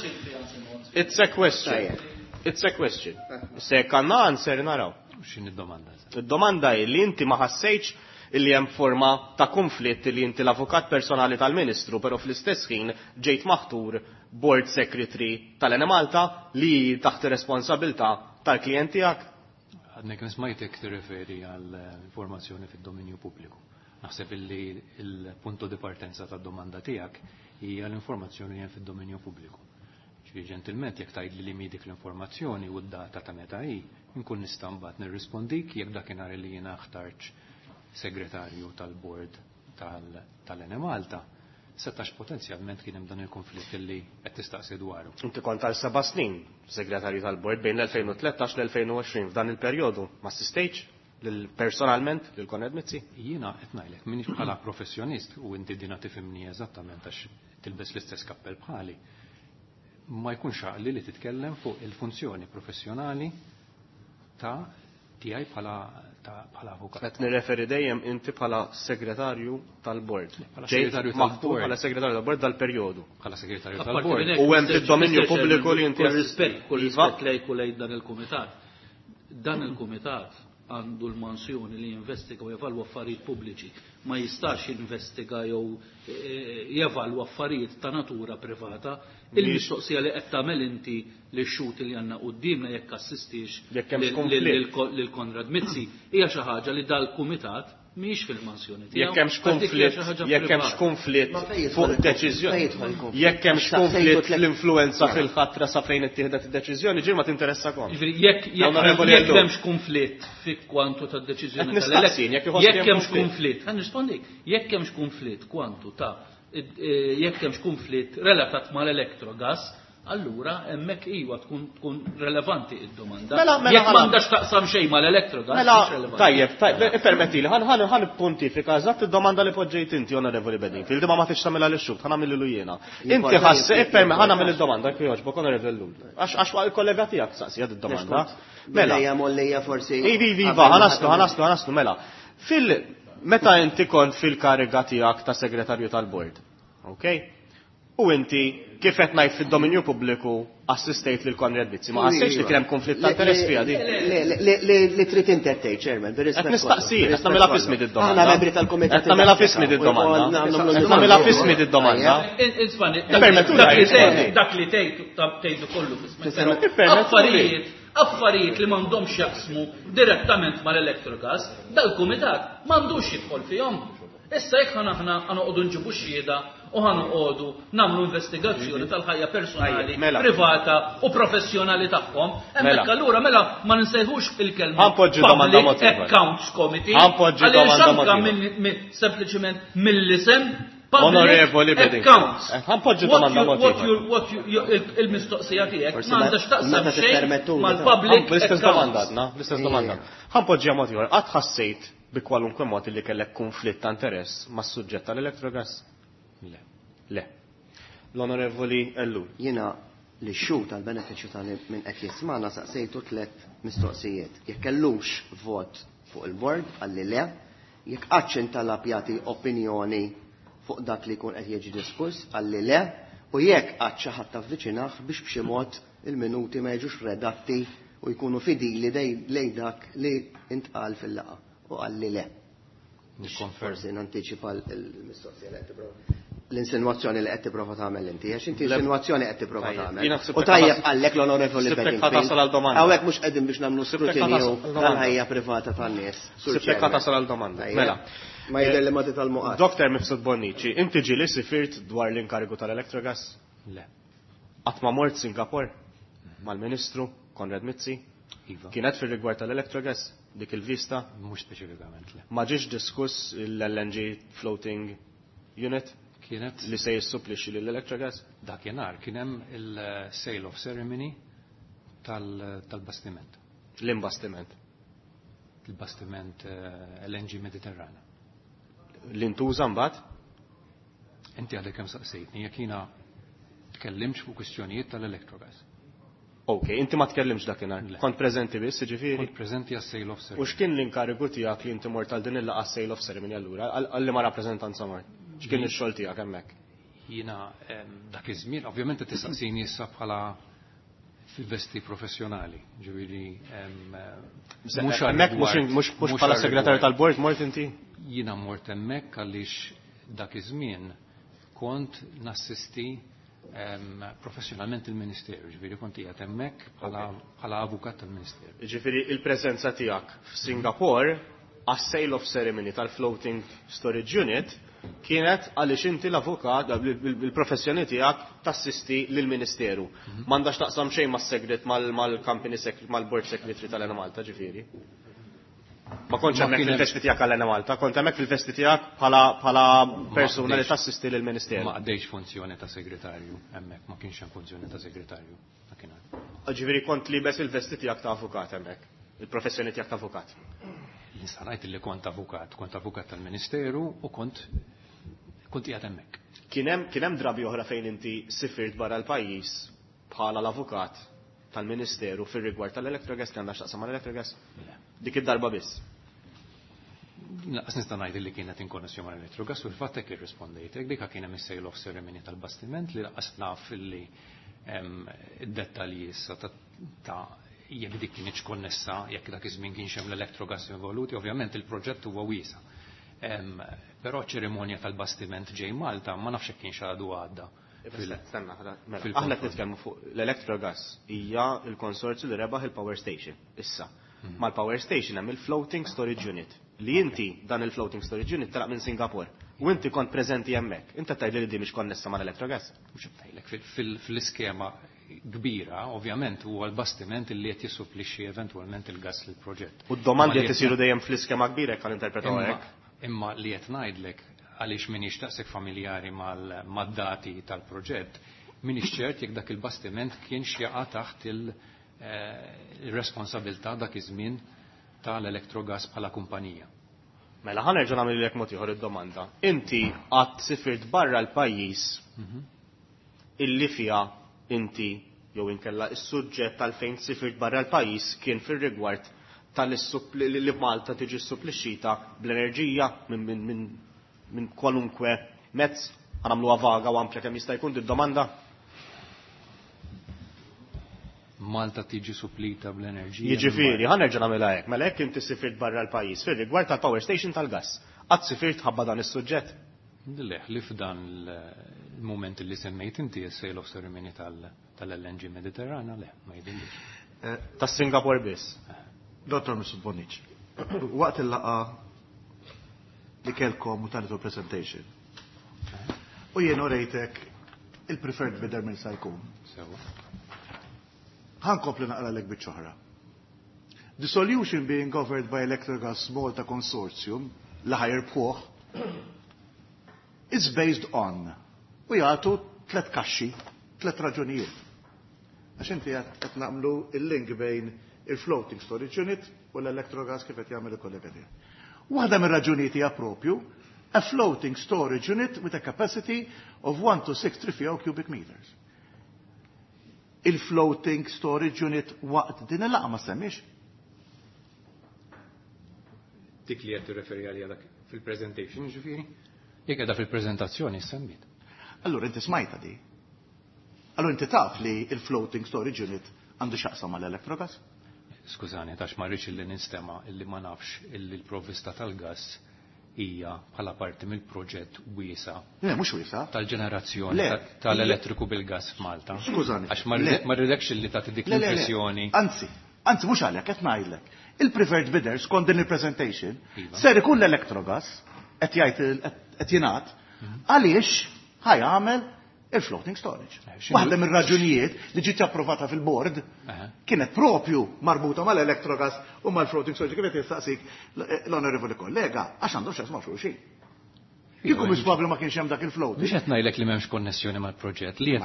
It's a question. Se kanna answer naraw. X'in id-domanda? Id-domanda hi li inti ma ħassejtx illi hemm forma ta' konflitt li inti l-avukat personali tal-Ministru, però fl-istess ħin ġejt maħtur board secretary tal-Ene Malta li taħt ir-responsabilità tal-klijent tiegħek? Għadnek nismajtek tirreferi għal informazzjoni fid-dominju pubbliku. Naħseb illi il-punto di partenza tad-domanda tiegħek hija l-informazzjoni hemm fid-dominju pubbliku. Ġi ġentilment jekk tgħidli li mi dik l-informazzjoni u d-data ta' meta hi, nkun nista' mbagħad nirrispondik jekk dakinhar li jiena ħtarġ segretarju tal-bord tal-Ene Malta, setax potenzjalment kien hemm dan il-konflitt li qed tistaqsi dwaru. Inti kont għal 7 snin segretarju tal-bord bejn l-2013 l-2020 f'dan il-perjodu ma assistejtx personalment lil Konrad Mizzi? Jiena qed ngħidlek minix bħala professjonist u inti dina tifhimni eżattament għax tilbes l-istess kappell bħali. ma jkunx għaqli li titkellem fuq il-funzjoni professjonali tiegħi bħala avukat. Qed nirreferi dejjem inti bħala segretarju tal-bord. Segretarju tal-bord. Bħala segretarju tal-bord dal-perjodu. Bħala segretarju tal-bord. U hemm fid-dominju pubbliku li inti kull rispett lejn dan il-kumitat. Dan il-kumitat għandu l-mansjoni li jinvestiga u jevalwa affarijiet pubbliċi. Ma jistax jinvestiga jew jevalwa affarijiet ta' natura privata. Il-mistoqsija li qed tagħmel inti li x-xut li għandna qudiemna jekk assistix lil Konrad Mizzi hija xi ħaġa li dal-kumitat mhix fil-mansjoni tiegħu. Jekk hemmx konflitt fuq deċiżjoni. Jekk hemmx konflitt l-influenza fil-ħatra sa fejn ittieħdet id-deċiżjoni ġie ma tinteressakom. Jekk hemmx konflitt fi kwantu tad-deċiżjoni tal-elezzjoni. Jekk hemmx konflitt, ħan nispondik. Jekk hemmx konflitt kwantu jekk hemmx konflitt relatat mal-elettrogas, allura hemmhekk iwa tkun relevanti id-domanda. Jekk m'għandax taqsam xejn mal-elettrogas. Tajjeb, permettili, ħan pontifika eżatt id-domanda li poġġejt inti, Onorevoli Bedin. Fil-dima ma tix tagħmilha lix-xut, ħan nagħmilu jiena. Inti ħasse ħan nagħmel id-domanda kif jogħġbok, Onorevoli Lul. Għax il-kollega tiegħek saqsi id-domanda. Mela mollejja forsi. Iva, ħanaslu, mela. Meta inti kont fil-kariga tiegħek ta' segretarju tal-bord, okay? U inti kif qed ngħid fid-dominju pubbliku assistejt lil Konrad Mizzi, ma ħassejx li kien hemm konflitt ta' interess fiha di. Li trid intettej, Chairman, qed nistaqsih, qed nagħmilha fismi id-domanda. Aħna membri tal-kumitat. Qed nagħmilha fismi id-domanda. Qed nagħmilha fismi id-domanda. Dak li tgħidu kollu fismi. Affarijiet li m'għandhomx jaqsmu direttament mal-elettrogas, dal-kumitat m'għandux jidħol fihom. Issa jekk aħna ħanoqogħdu nġibu xhieda u ħanoqogħdu nagħmlu investigazzjoni tal-ħajja personali, privata u professjonali tagħhom, hemmhekk allura mela ma nsejħux il-kelma Public Accounts Committee għaliex anke sempliċement mill-isem Onorevoli Bedin. Ħanpoġġu domanda motiva. Il-mistoqsija tiegħek m'għandax taqsam xejn mal-Public Accounts. L-istess domanda. Ħanpoġġiha motiva. Qatt ħassejt bi kwalunkwe mod li kellek konflitt ta' interess mas-suġġett tal-elettrogas? Le. L-Onorevoli Ellul. Jiena li x-xut tal-benefiċċju minn qed jisma'na saqsejtu 3 mistoqsijiet. Jekk kellux vot fuq il-bord għalli le, jekk qaċċin talab jagħti opinjoni fuq dak li jkun qed jiġi diskuss għalli le, u jekk qatt xi ħadd tafviċinah biex b'xi mod il-minuti ma jiġux redatti u jkunu fidili lejn dak li intqal fil-laqgħa u għalli le. Forsi nantiċipa l-mistoqsija li qed tipprova. L-insinuazzjoni li qed tipprova tagħmel inti, għax inti l-insinuazzjoni qed tipprova tagħmel. U tajjeb għallek l-Onorevoli Bedin. Hawnhekk mhux qegħdin biex nagħmlu skrutinju tal-ħajja privata tan-nies. Sibtek tasal għal-domanda. Mela. Ma jidher li ma titalmuqax. Dr. Mifsud Bonnici, inti ġieli sifirt dwar l-inkarigu tal-elettrogas? Le. Qatt ma mort Singapore mal-Ministru Konrad Mizzi? Kienet fir-rigward tal-electrogas dik il-vista? Mhux speċifikament le. Ma ġiex diskuss l-LNG floating unit? Kienet li se jissupplixxi lill-electrogas? Dakinhar kien hemm il-sale of ceremony tal-bastiment. L-imbastiment? Il-bastiment LNG Mediterrana. L-intuża mbagħad? Inti għadek kemm saqsejtni jekk jiena tkellimx fuq kwistjonijiet tal-electrogas. Okay, inti ma tkellimx dakinhar. Kont preżenti biss, ġifieri? Kont preżenti għas-sale of ceremony. U x'kien l-inkarigu tiegħek li inti mort għal din il-laqgħa sale of ceremony allura? Għalli ma rappreżentanza mort. X'kien ix-xogħol tiegħek hemmhekk? Jiena dak iż-żmien ovvjament tistaqsini issa bħala fil-vesti professjonali. Ġifieri mhux bħala segretarju tal-bord mort inti? Jiena mort hemmhekk għaliex dak iż-żmien kont nassisti professjonalment il-Ministeru, ġifieri kont qiegħed hemmhekk bħala avukat tal-Ministeru. Ġifieri il-preżenza tiegħek f'Singapore għas-sale of ceremony tal-floating storage unit kienet għaliex inti l-avukat bil-professjoni tiegħek tassisti lill-Ministeru. M'għandax taqsam xejn mas-segret mal-company mal-board secretary tal-Malta ġifieri. Ma kontx hemmhekk fil-vesti tiegħek għal Malta, kont hemmhekk fil-vesti tiegħek bħala persuna li tassisti lill-Ministeru. Ma qdejx funzjoni ta' segretarju hemmhekk, ma kienx hemm funzjoni ta' segretarju dakinhar. Ġifieri kont libes il-vesti tiegħek ta' avukat hemmhekk, il-professjoni tiegħek ta' avukat. Nista' ngħid li kont avukat tal-Ministeru u kont qiegħed hemmhekk. Kien hemm drabi oħra fejn inti sifirt barra l-pajjiż bħala l-avukat tal-Ministeru fir-rigward tal-Electrogas li għandha x'taqsam mal-Electrogas? Dik id-darba biss. Naqas nista' ngħid li kienet inkonnessjoni mal-Electrogas u l-fatt hekk irrispondejtek dik kien hemm is-sale of ceremony tal-bastiment li laqas naf illi id-dettalji issa ta' jekk dik kienx konnessa, jekk dak iż-żmien kienx hemm l-Electrogas involuti, ovvjament il-proġett huwa wiesa'. Però ċerimonja tal-bastiment ġej Malta ma nafx hekk kienx għadu għadda. Aħna qed nitkellmu fuq l-Electrogas hija l-konsorzju li rebaħ il-Power Station. Issa, mal-Power Station hemm il-Floating Storage Unit. Li inti dan il-Floating Storage Unit taraq minn Singapore. U inti kont preżenti hemmhekk. Inti tgħidli li di mhix konnessa mal-Electrogas? Mhux tgħidlek fil-iskema kbira, ovvjament huwa l-bastiment li qed jissupplixxi eventwalment il-gass lill-proġett. U d-domandi qed isiru dejjem fl-iskema kbira jekk interpretaw hekk. Imma li qed ngħidlek għaliex m'iniex taqsek familjari mad-dati tal-proġett, m'iniex ċert jekk dak il-bastiment kienx jaqa' taħt il-responsabilità dak iż-żmien tal-Electrogas bħala kumpanija. Mela ħanerġa' nagħmel mod ieħor id-domanda. Inti qatt sifirt barra l-pajjiż illi fiha inti jew inkella s-suġġett tal-fejn sifirt barra l-pajjiż kien fir-rigward li Malta tiġi supplixxita bl-enerġija minn kwalunkwe mezz għamluha vaga u ampja kemm jista' jkun id-domanda? Malta tiġi supplita bl-enerġija. Jiġifieri, ħanerġa' nagħmilha hekk. Mela hekk inti sifirt barra l-pajjiż fir-rigward tal-Power Station tal-gass. Qatt sifirt ħabba dan is-suġġett? Li f'dan il-mument li semmejt inti s-sale of ceremony tal-LNG Mediterrana, le, ma jidillix. Tas-Singapore biss. Dottor Mr. Bonici, waqt il-laqa li kelkom u talitu presentation. U jien orejtek il-preferred bidder minn sa jkun. Ħankompli naqra lek biċ-ċoħra. The solution being offered by Electrogas Malta Consortium, l-ħajr bħuħ, is based on. U jgħatu 3 kaxxi, 3 raġunijiet. Għax inti qed nagħmlu il-link bejn il-floating storage unit u l-Electrogas kif qed jagħmel il-kollega tiegħek. Waħda mir-raġunijiet hija propju a floating storage unit with a capacity of 1 to 6 TRIO cubic meters. Il-floating storage unit waqt din il-laqa ma semmix. Dik li qed tirreferi għalija dak fil-presentation ġifieri? Jekk qiegħda fil-preżentazzjoni semmit. Allura inti smajta di. Allura inti taf li il-floating storage unit għandu x'aqsam mal-Electrogas? Skużani, għax ma rridx illi nistema illi ma nafx illi l-provvista tal-gass hija bħala parti mill-proġett wiesa. Le, mhux wiesa. Tal-ġenerazzjoni tal-elettriku bil-gass f'Malta. Skużani. Għax ma rridekx illi tagħti dik l-impressjoni. Anzi, mhux għalhekk qed ngħidlek. Il-preferred bidders kont din il-presentation ser ikun l-Electrogas qed jgħid qed jingħad għaliex ħajamel il-floating storage. Waħda mir-raġunijiet li ġiet approvata fil-board kienet propju marbuta mal-Electrogas u mal-floating storage. Kif qed jistaqsik l-onorevoli kollega għax għandu x'għas ma' xulxin. Kieku mhux probabli ma kienx hemm dak il-floating. Biex qed ngħidlek li m'hemmx konnessjoni mal-proġett, li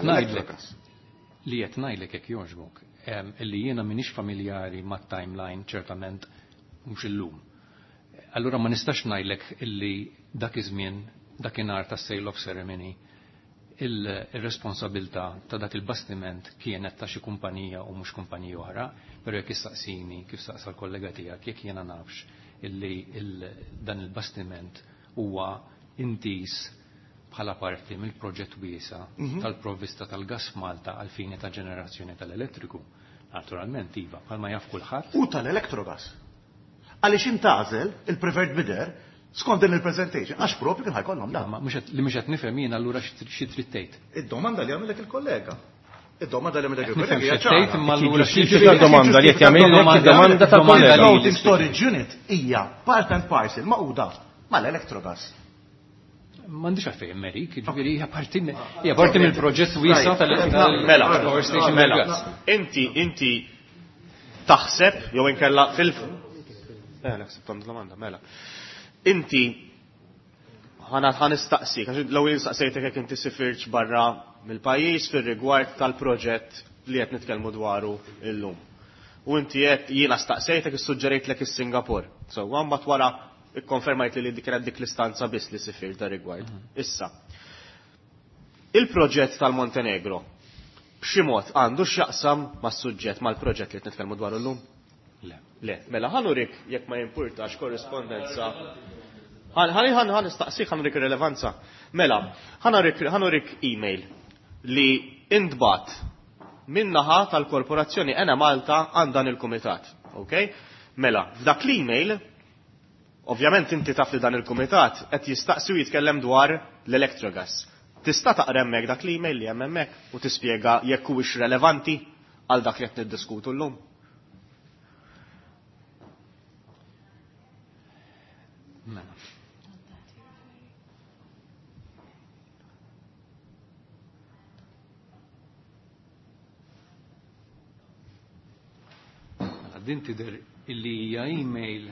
qed ngħidlek hekk jogħġbok, illi jiena m'iniex familjari mat-timeline ċertament mhux illum. Allura ma nistax ngħidlek illi dak iż-żmien dakinhar tas-sale of ceremony il-responsabilità ta' dak il-bastiment kienet ta' xi kumpanija u mhux kumpanija oħra, però jekk issaqsini kif saqsa l-kollega tiegħek jekk jiena nafx illi dan il-bastiment huwa intis bħala parti mill-proġett wiesa tal-provvista tal-gass Malta għal fini ta' ġenerazzjoni tal-elettriku. Naturalment iva, bħalma jaf kulħadd. U tal-Electrogas. Għaliex intażel il-preferred bidder skont din il-presentation, għax propju kien ħajkollhom da. Li mhux qed nifhem jien allura xi trid tgħid. Id-domanda li għamilek il-kollega. Id-domanda li għamilek il-kollega. il-kollega. Tgħid imma allura xi domanda li qed jagħmilek domanda ta' kollega. Floating storage unit hija part and parcel maquda mal-Electrogas. M'għandix għalfejn Merik, ġifieri hija parti mill-proġett wiesa tal-Power Station mela. Inti taħseb jew inkella mela. Inti ħanistaqsik, għax l-ewwel nistaqsejtek jekk inti sifirx barra mill-pajjiż fir-rigward tal-proġett li qed nitkellmu dwaru llum. U inti qed jiena staqsejtek issuġġerejtlek is-Singapur. So mbagħad wara ikkonfermajt li kienet dik l-istanza biss li sifir da rigward. Issa. Il-proġett tal-Montenegro b'xi mod għandu x'jaqsam mas-suġġett mal-proġett li qed nitkellmu dwar illum? Le, mela ħanurik jekk ma jimpurtax korrespondenza. Ħan nistaqsik ħanurik ir-relevanza. Mela, ħanurik email li intbat min-naħa tal-korporazzjoni Ena Malta għand dan il-kumitat. Okay? Mela, f'dak l-email, ovvjament inti taf li dan il-kumitat qed jistaqsi u jitkellem dwar l-Electrogas. Tista' taqra hemmhekk dak l-email li hemm hemmhekk u tispjega jekk huwiex relevanti għal dak li qed niddiskutu llum. Din tidher illi hija email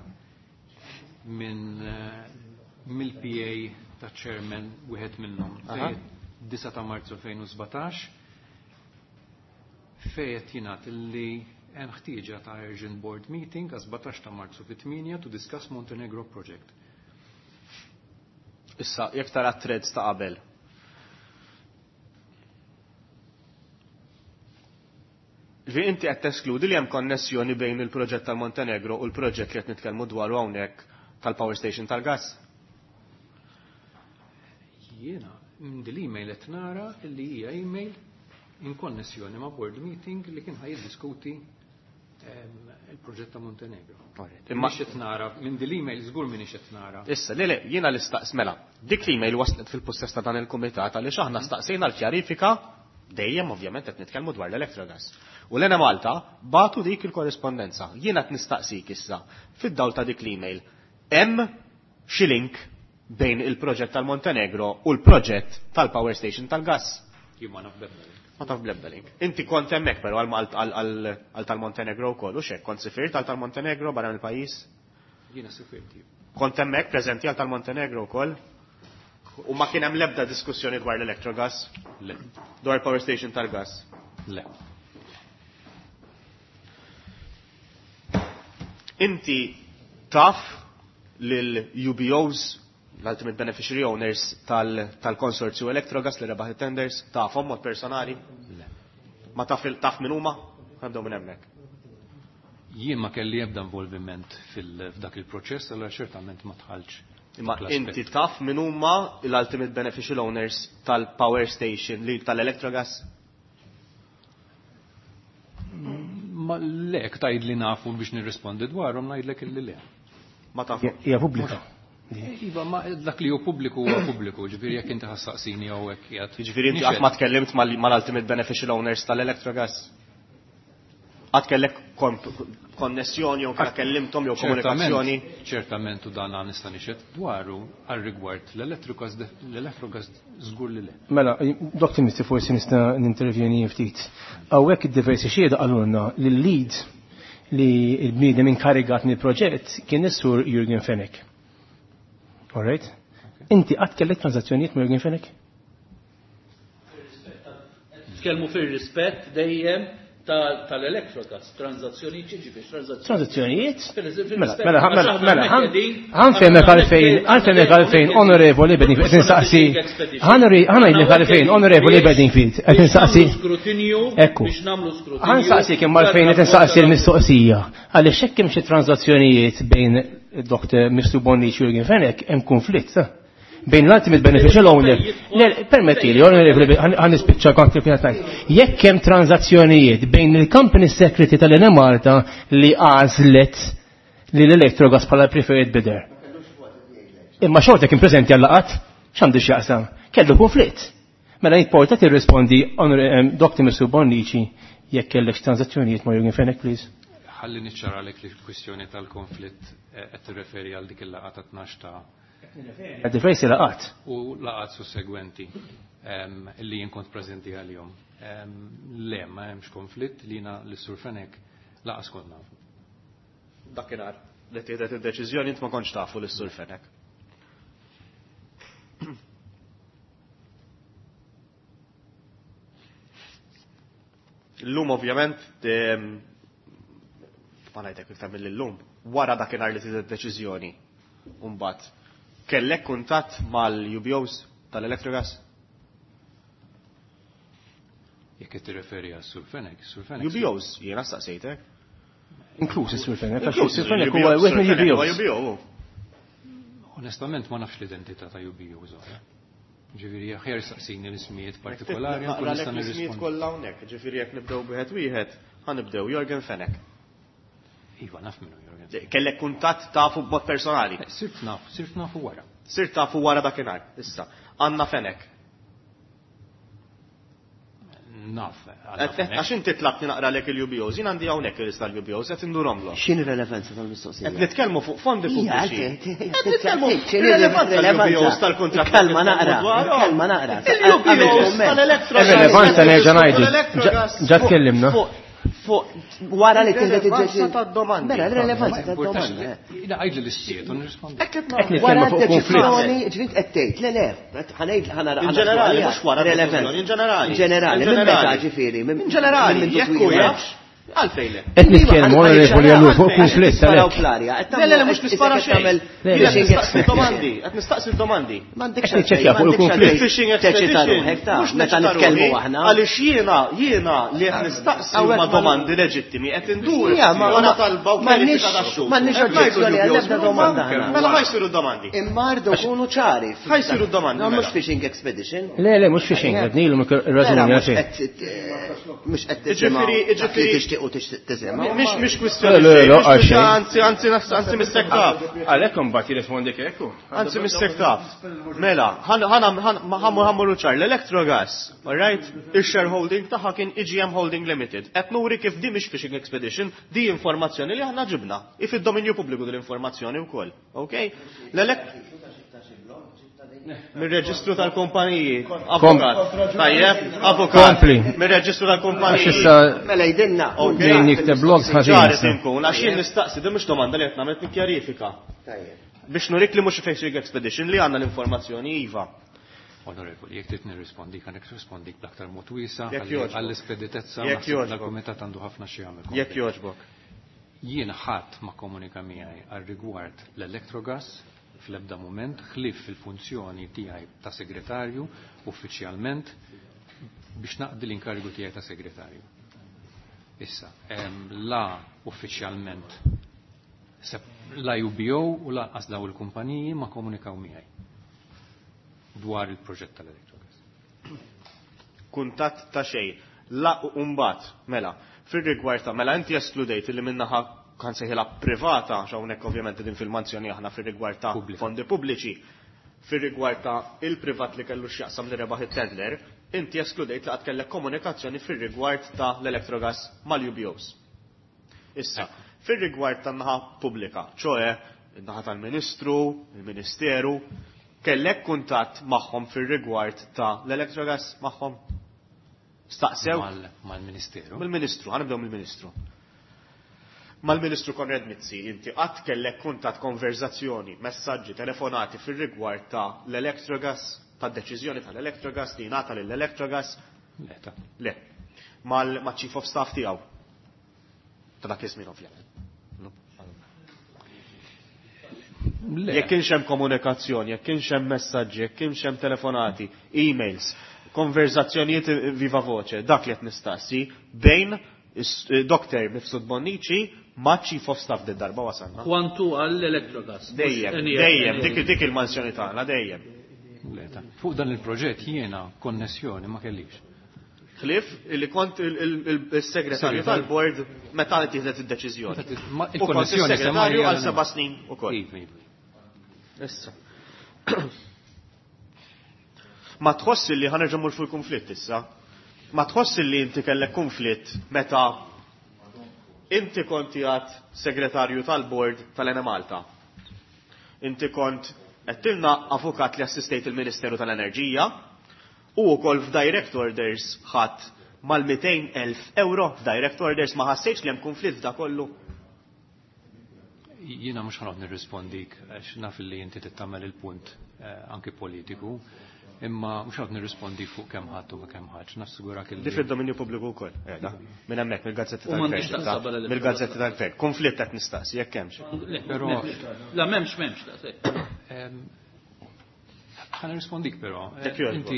mill-PA ta' chairman wieħed minnhom. 9 ta' Marzu 2017 fejn jingħad illi hemm ħtieġa ta' urgent board meeting għal 17 ta' Marzu fit-8 to discuss Montenegro project. Issa jekk tara threads ta' qabel. Ġi inti qed teskludi li hemm konnessjoni bejn il-proġett tal-Montenegro u l-proġett li qed nitkellmu dwaru hawnhekk tal-power station tal-gas? Jiena minn l-email qed nara li hija email in konnessjoni ma' board meeting li kien ħajiddiskuti il-proġett ta' Montenegro. Imma qed nara minn l-email żgur minn qed nara. Issa le jiena l-istaqs mela. Dik l-email waslet fil-possess ta' dan il-kumitat għaliex aħna staqsejna l-kjarifika dejjem ovvjament qed nitkellmu dwar l-Electrogas. U l-Ena Malta batu dik il-korrespondenza. Jiena qed nistaqsik issa fid-dawl ta' dik l-email hemm xi link bejn il-proġett tal-Montenegro u l-proġett tal-power station tal-gas. Jien ma naf b'ebda link. Ma taf b'ebda link. Inti kont hemmhekk però għal tal-Montenegro wkoll u x'hekk kont sifirt għal tal-Montenegro barra mill-pajjiż? Jiena sifirti. Kont hemmhekk preżenti għal tal-Montenegro wkoll? U ma kien hemm l-ebda diskussjoni dwar l-Electrogas? Le. Dwar power station tal-gas? Le. Inti taf lil-UBOs, l-Ultimate Beneficiary Owners tal-Konsorzju Electrogas li rebaħ tenders, tafhom mod personali? Le. Ma taf min huma? Għabdew minn hemmhekk. Jien ma kelli ebda involviment f'dak il-proċess, allura ċertament ma tħallx. Imma inti taf min huma l-Ultimate Beneficial Owners tal-Power Station li tal-Electrogas? Ma lek tajd li nafu biex nirrispondi dwarhom ngħidlek illi le. Ma taf. Hija pubblika. Iva, ma dak li hu pubbliku huwa pubbliku, ġifieri jekk inti ħassaqsini jew hekk qiegħed. Ġifieri inti qatt ma tkellimt mal-Ultimate Beneficial Owners tal-Electrogas? Għad kellek konnessjoni jew kellimtom jew komunikazzjoni? Ċertament u dan nista' nixed dwaru għal-rigward l-Electrogas żgur li le. Mela, Dr. Misti forsi nista' nintervjeni ftit. Hawnhekk id-diversi xieda qalulna li l-lead li l-bniedem inkarigat mill-proġett kien is-sur Jürgen Fenech. All right? Inti qatt kellek transazzjonijiet ma' Jürgen Fenech? Tkellmu fir-rispett dejjem tal-Electrogas, transazzjonijiet ġiġi transazzjonijiet? Mela, ħanfemmek għalfejn onorevoli Bedingfield, qed insaqsi. Ħanajdlek għalfejn onorevoli Bedingfield, qed insaqsi. Ekku. Ħansaqsi kemm għalfejn qed insaqsi l-mistoqsija. Għaliex hekk hemm xi transazzjonijiet bejn Dr. Mr. Bonnici u Jürgen Fenech hemm konflitt bejn l-Ultimate Beneficial Owner. Permettili, onorevoli, ħanispiċċa kont jekk hemm transazzjonijiet bejn il-Company Secretary tal-Ena Malta li għażlet li l-Electrogas bħala preferred bidder. Imma xorta kien preżenti għall-laqat, x'għandu x'jaqsam? Kellu konflitt. Mela jipporta tirrispondi Dr. Mr. Bonnici jekk kellek transazzjonijiet ma' Jürgen Fenech, please. Ħalli niċċaralek li l-kwistjoni tal-konflitt qed tirreferi għal dik il-laqgħa ta' 12 ta' Diversi laqat. U laqat sussegwenti li jien kont preżenti għal-jom. Le, ma hemmx konflitt li jiena l-Sur Fenech laqas kont nafu. Dakinhar li tieħdet id-deċiżjoni int ma kontx tafu l-Sur Fenech. Illum ovvjament ma ngħidlek iktar mill-lum wara dakinhar li tieħdet deċiżjoni mbagħad kellek kuntatt mal-UBOs tal-Electrogas? Jekk qed tirreferi għas-Sur Fenek, Sur Fenek. UBOs, jiena staqsejtek. Inkluż is-Sur Fenek, għax is-Sur Fenek huwa wieħed mill-UBOs. Onestament ma nafx l-identità ta' UBOs oħra. Ġifieri aħjar saqsini l-ismijiet partikolari naqra l-ismijiet kollha hawnhekk, ġifieri jekk nibdew wieħed, ħanibdew Jorgen Fenek. Iva, naf minnu Jorgen. Kellek kuntatt tafu b'mod personali. Sirt nafu wara. Sirt tafu wara dakinhar, issa. Anna Fenek. Naf. Għax inti tlabni naqra lek il-UBOs, jien għandi hawnhekk il-lista l-UBOs, qed indurhomlhom. X'inhi relevanza tal-mistoqsija? Qed nitkellmu fuq fondi pubbliċi. Il-UBOs tal-kuntratt. Kalma naqra. Il-UBOs tal-Electrogas. Relevanza nerġa' ngħidu. Ġa tkellimna. Fuq wara li tieħdet Il-relevanza tad-domandi. Mela, l-relevanza tad-domanda. Jina għajdli l-istiet, un rispondi. Wara d-deċiżjoni, ġrid qed tgħid, le, ħanara. In ġenerali, mhux wara relevanza. in ġenerali. Ġenerali, minn meta ġifieri? In ġenerali, jekk hu jafx, għalfejn. Qed nitkellmu onorevoli għallu fuq konflitt għalhekk. Le, mhux nisfara xejn. Qed nistaqsi domandi. M'għandekx Qed niċċekkja fuq il-konflitt. Fishing expedition. Meta nitkellmu aħna. Għaliex jiena li qed nistaqsi ma' domandi leġittimi qed indur. Wara talba u kjarifika tax-xogħol. M'għandniex oġġezzjoni għall-ebda domanda. Mela ħajsiru domandi. Immardu kunu ċari. Ħajsiru domandi. Mhux fishing expedition. Le, mhux fishing, qed nilu raġuni għaxejn. Mhux qed tisimgħu u tixtieq tisimgħu. Mhix kwistjoni. Anzi mistek taf. Għalhekk imbagħad jirrispondi hekk. Anzi mistek taf. Mela, ħammurru ċar l-Electrogas, all right? Il-shareholding tagħha kien EGM Holding Limited. Qed nuri kif di mhix fishing expedition, di informazzjoni li aħna ġibna. Fid-dominju pubbliku dil-informazzjoni wkoll. Okay? Mir-reġistru tal-kumpaniji. Avukat. Tajjeb, avukat. Mir-reġistru tal-kumpaniji. Mela jdinna. Lejn nikteb blogs ħażin. Għax jien nistaqsi, di mhux domanda li qed nagħmel nikkjarifika. Biex nurik li mhux fishing expedition li għandna l-informazzjoni iva. Onorevoli, jekk trid nirrispondi, kan nirrispondi bl-aktar mod wiesa għall-ispeditezza. L-kumitat għandu ħafna xi jagħmel. Jekk jogħġbok. Jien ħadd ma komunika miegħi għar-rigward l-Electrogas fl-ebda mument ħlif fil-funzjoni tiegħi ta' segretarju uffiċjalment biex naqdi l-inkarigu tiegħi ta' segretarju. Issa, la uffiċjalment la UBO u la daw il-kumpaniji ma komunikaw miegħi dwar il-proġett tal-Electrogas. Kuntatt ta' xejn. La umbat, mela, fir-rigward ta' mela inti eskludejt li minnaħa kan seħila privata, xawnek ovvjament din-informazzjoni aħna fir-rigward ta' fondi pubbliċi, fir-rigward ta' il-privat li kellu x'jaqsam li rebaħ it-tendler, inti eskludejt li għad kellek komunikazzjoni fir-rigward ta' l-Electrogas mal-UBOs. Issa, fir-rigward ta' naħa pubblika, ċoe, naħa tal-Ministru, il-Ministeru, kellek kuntatt magħhom fir-rigward ta' l-Electrogas magħhom? Staqsew? Mal-Ministeru. Mill-Ministru, ħanibdew mill-Ministru. Mal-Ministru Konrad Mizzi, inti qatt kellek kuntatt konverzazzjoni, messaġġi, telefonati fir-rigward ta' l-Electrogas, tad-deċiżjoni tal-Electrogas li ngħata lill-Electrogas? Le. Mal-Chief of Staff tiegħu. Ta' dak iż-żmien ovvjament. Jekk kienx hemm komunikazzjoni, jekk kienx hemm messaġġi, jekk kienx hemm telefonati, emails, konverzazzjonijiet viva voce, dak li qed nistaqsi bejn Dr. Mifsud Bonnici ma' Chief of Staff darba wasalna. Kwantu għall-Electrogas. Dejjem, dik il-manzjoni tagħna dejjem. Fuq dan il-proġett jiena konnessjoni ma kellix. Ħlif li kont il-segretarju tal-bord meta tieħdet id-deċiżjoni. U kont il-segretarju għal 7 snin ukoll. Issa. Ma tħossi li ħanerġa' fuq il-konflitt issa. Ma tħossi li inti kellek konflitt meta inti konti għad segretarju tal-bord tal-Ena Malta. Inti kont għettilna avukat li assistejt il-Ministeru tal-Enerġija u wkoll f'direct orders ħadd mal-200,000 euro f'direct orders ma ħassejx li hemm konflitt da kollu. Jiena mhux ħanoqgħod nirrispondik għax naf li inti tittamel il-punt anki politiku. Imma mhux qed nirrispondi fuq kemm ħadd u kemm ħadd, nassigura kelli. Di fid-dominju pubbliku wkoll, minn hemmhekk mill-gazzetti tal-Gvern. Mill-gazzetti tal-Gvern. Konflitt qed nistaqsi jekk hemmx. Però la m'hemmx da. Ħa nirrispondik però.